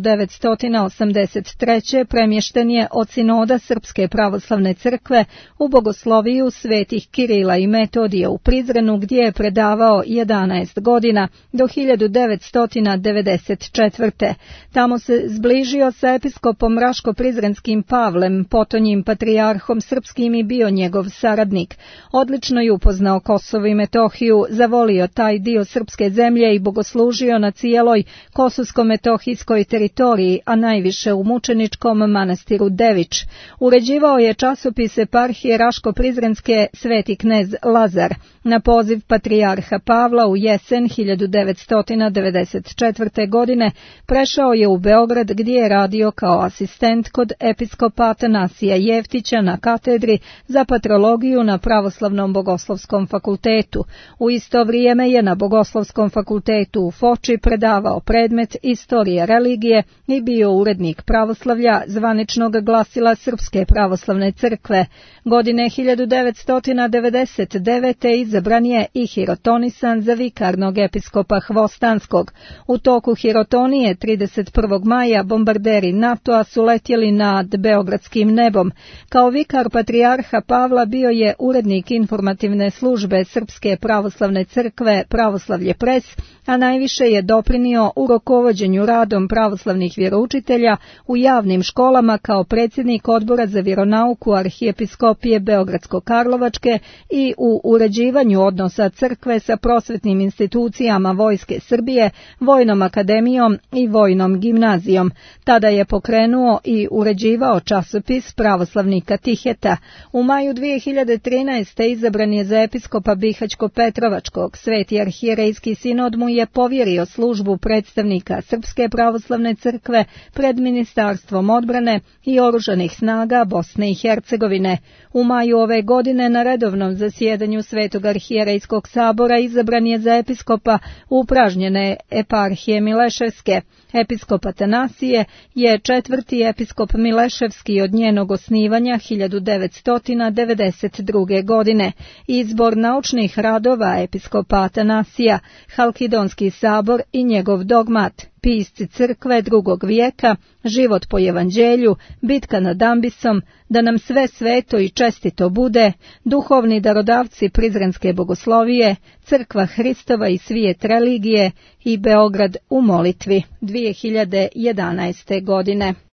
1983. premješten je od sinoda Srpske pravoslavne crkve u bogosloviju svetih Kirila i Metodija u Prizrenu, gdje je predavao 11 godina do 1994. Tamo se zbližio sa episkopom Raško-Prizrenskim Pavlem, potonjim patrijarhom srpskim, i bio njegov saradnik. Odlično je upoznao Kosovo i Metohiju, zavolio taj dio srpske zemlje i bogoslužio na cijeloj kosovsko-metohijskoj teritoriji, a najviše u mučeničkom manastiru Dević. Uređivao je časopis eparhije Raško-Prizrenske Sveti knez Lazar. Na poziv patrijarha Pavla u jesen 1994. godine prešao je u Beograd, gdje je radio kao asistent kod episkopa Atanasija Jeftića na katedri za patrologiju na Pravoslavnom bogoslovskom fakultetu. U isto vrijeme je na Bogoslovskom fakultetu u Foči predavao predmet Istorija religije i bio urednik pravoslavlja zvaničnog glasila Srpske pravoslavne crkve. Godine 1999. izabran je i hirotonisan za vikarnog episkopa Hvostanskog. U toku hirotonije 31. maja bombarderi NATO-a su letjeli nad beogradskim nebom. Kao vikar patrijarha Pavla bio je urednik informativne službe Srpske pravoslavne crkve Pravoslavlje Pres, a najviše je doprinio u rukovođenju radom pravoslavnih vjeroučitelja u javnim školama kao predsjednik odbora za vjeronauku arhijepiskopije Beogradsko-Karlovačke i u uređivanju odnosa crkve sa prosvetnim institucijama Vojske Srbije, Vojnom akademijom i Vojnom gimnazijom. Tada je pokrenuo i uređivao časopis Pravoslavni katiheta. U maju 2013. izabran je za episkopa Bihaćko-Petrovačkog. Sveti arhijerejski sinod mu je povjerio službu predstavnika Srpske pravoslavne crkve pred Ministarstvom odbrane i oružanih snaga Bosne i Hercegovine. U maju ove godine na redovnom zasjedanju Svetog arhijerejskog sabora izabran je za episkopa upražnjene eparhije Mileševske. Episkop Atanasije je 4. episkop Mileševski od njenog osnivanja 1992. godine. Izbor naučnih radova episkopa Atanasija, Halkidonski sabor i njegov dogmat, pisci crkve 2. vijeka, život po evanđelju, bitka nad Ambisom, da nam sve sveto i čestito bude, duhovni darodavci Prizrenske bogoslovije, crkva Hristova i svijet religije i Beograd u molitvi 2011. godine.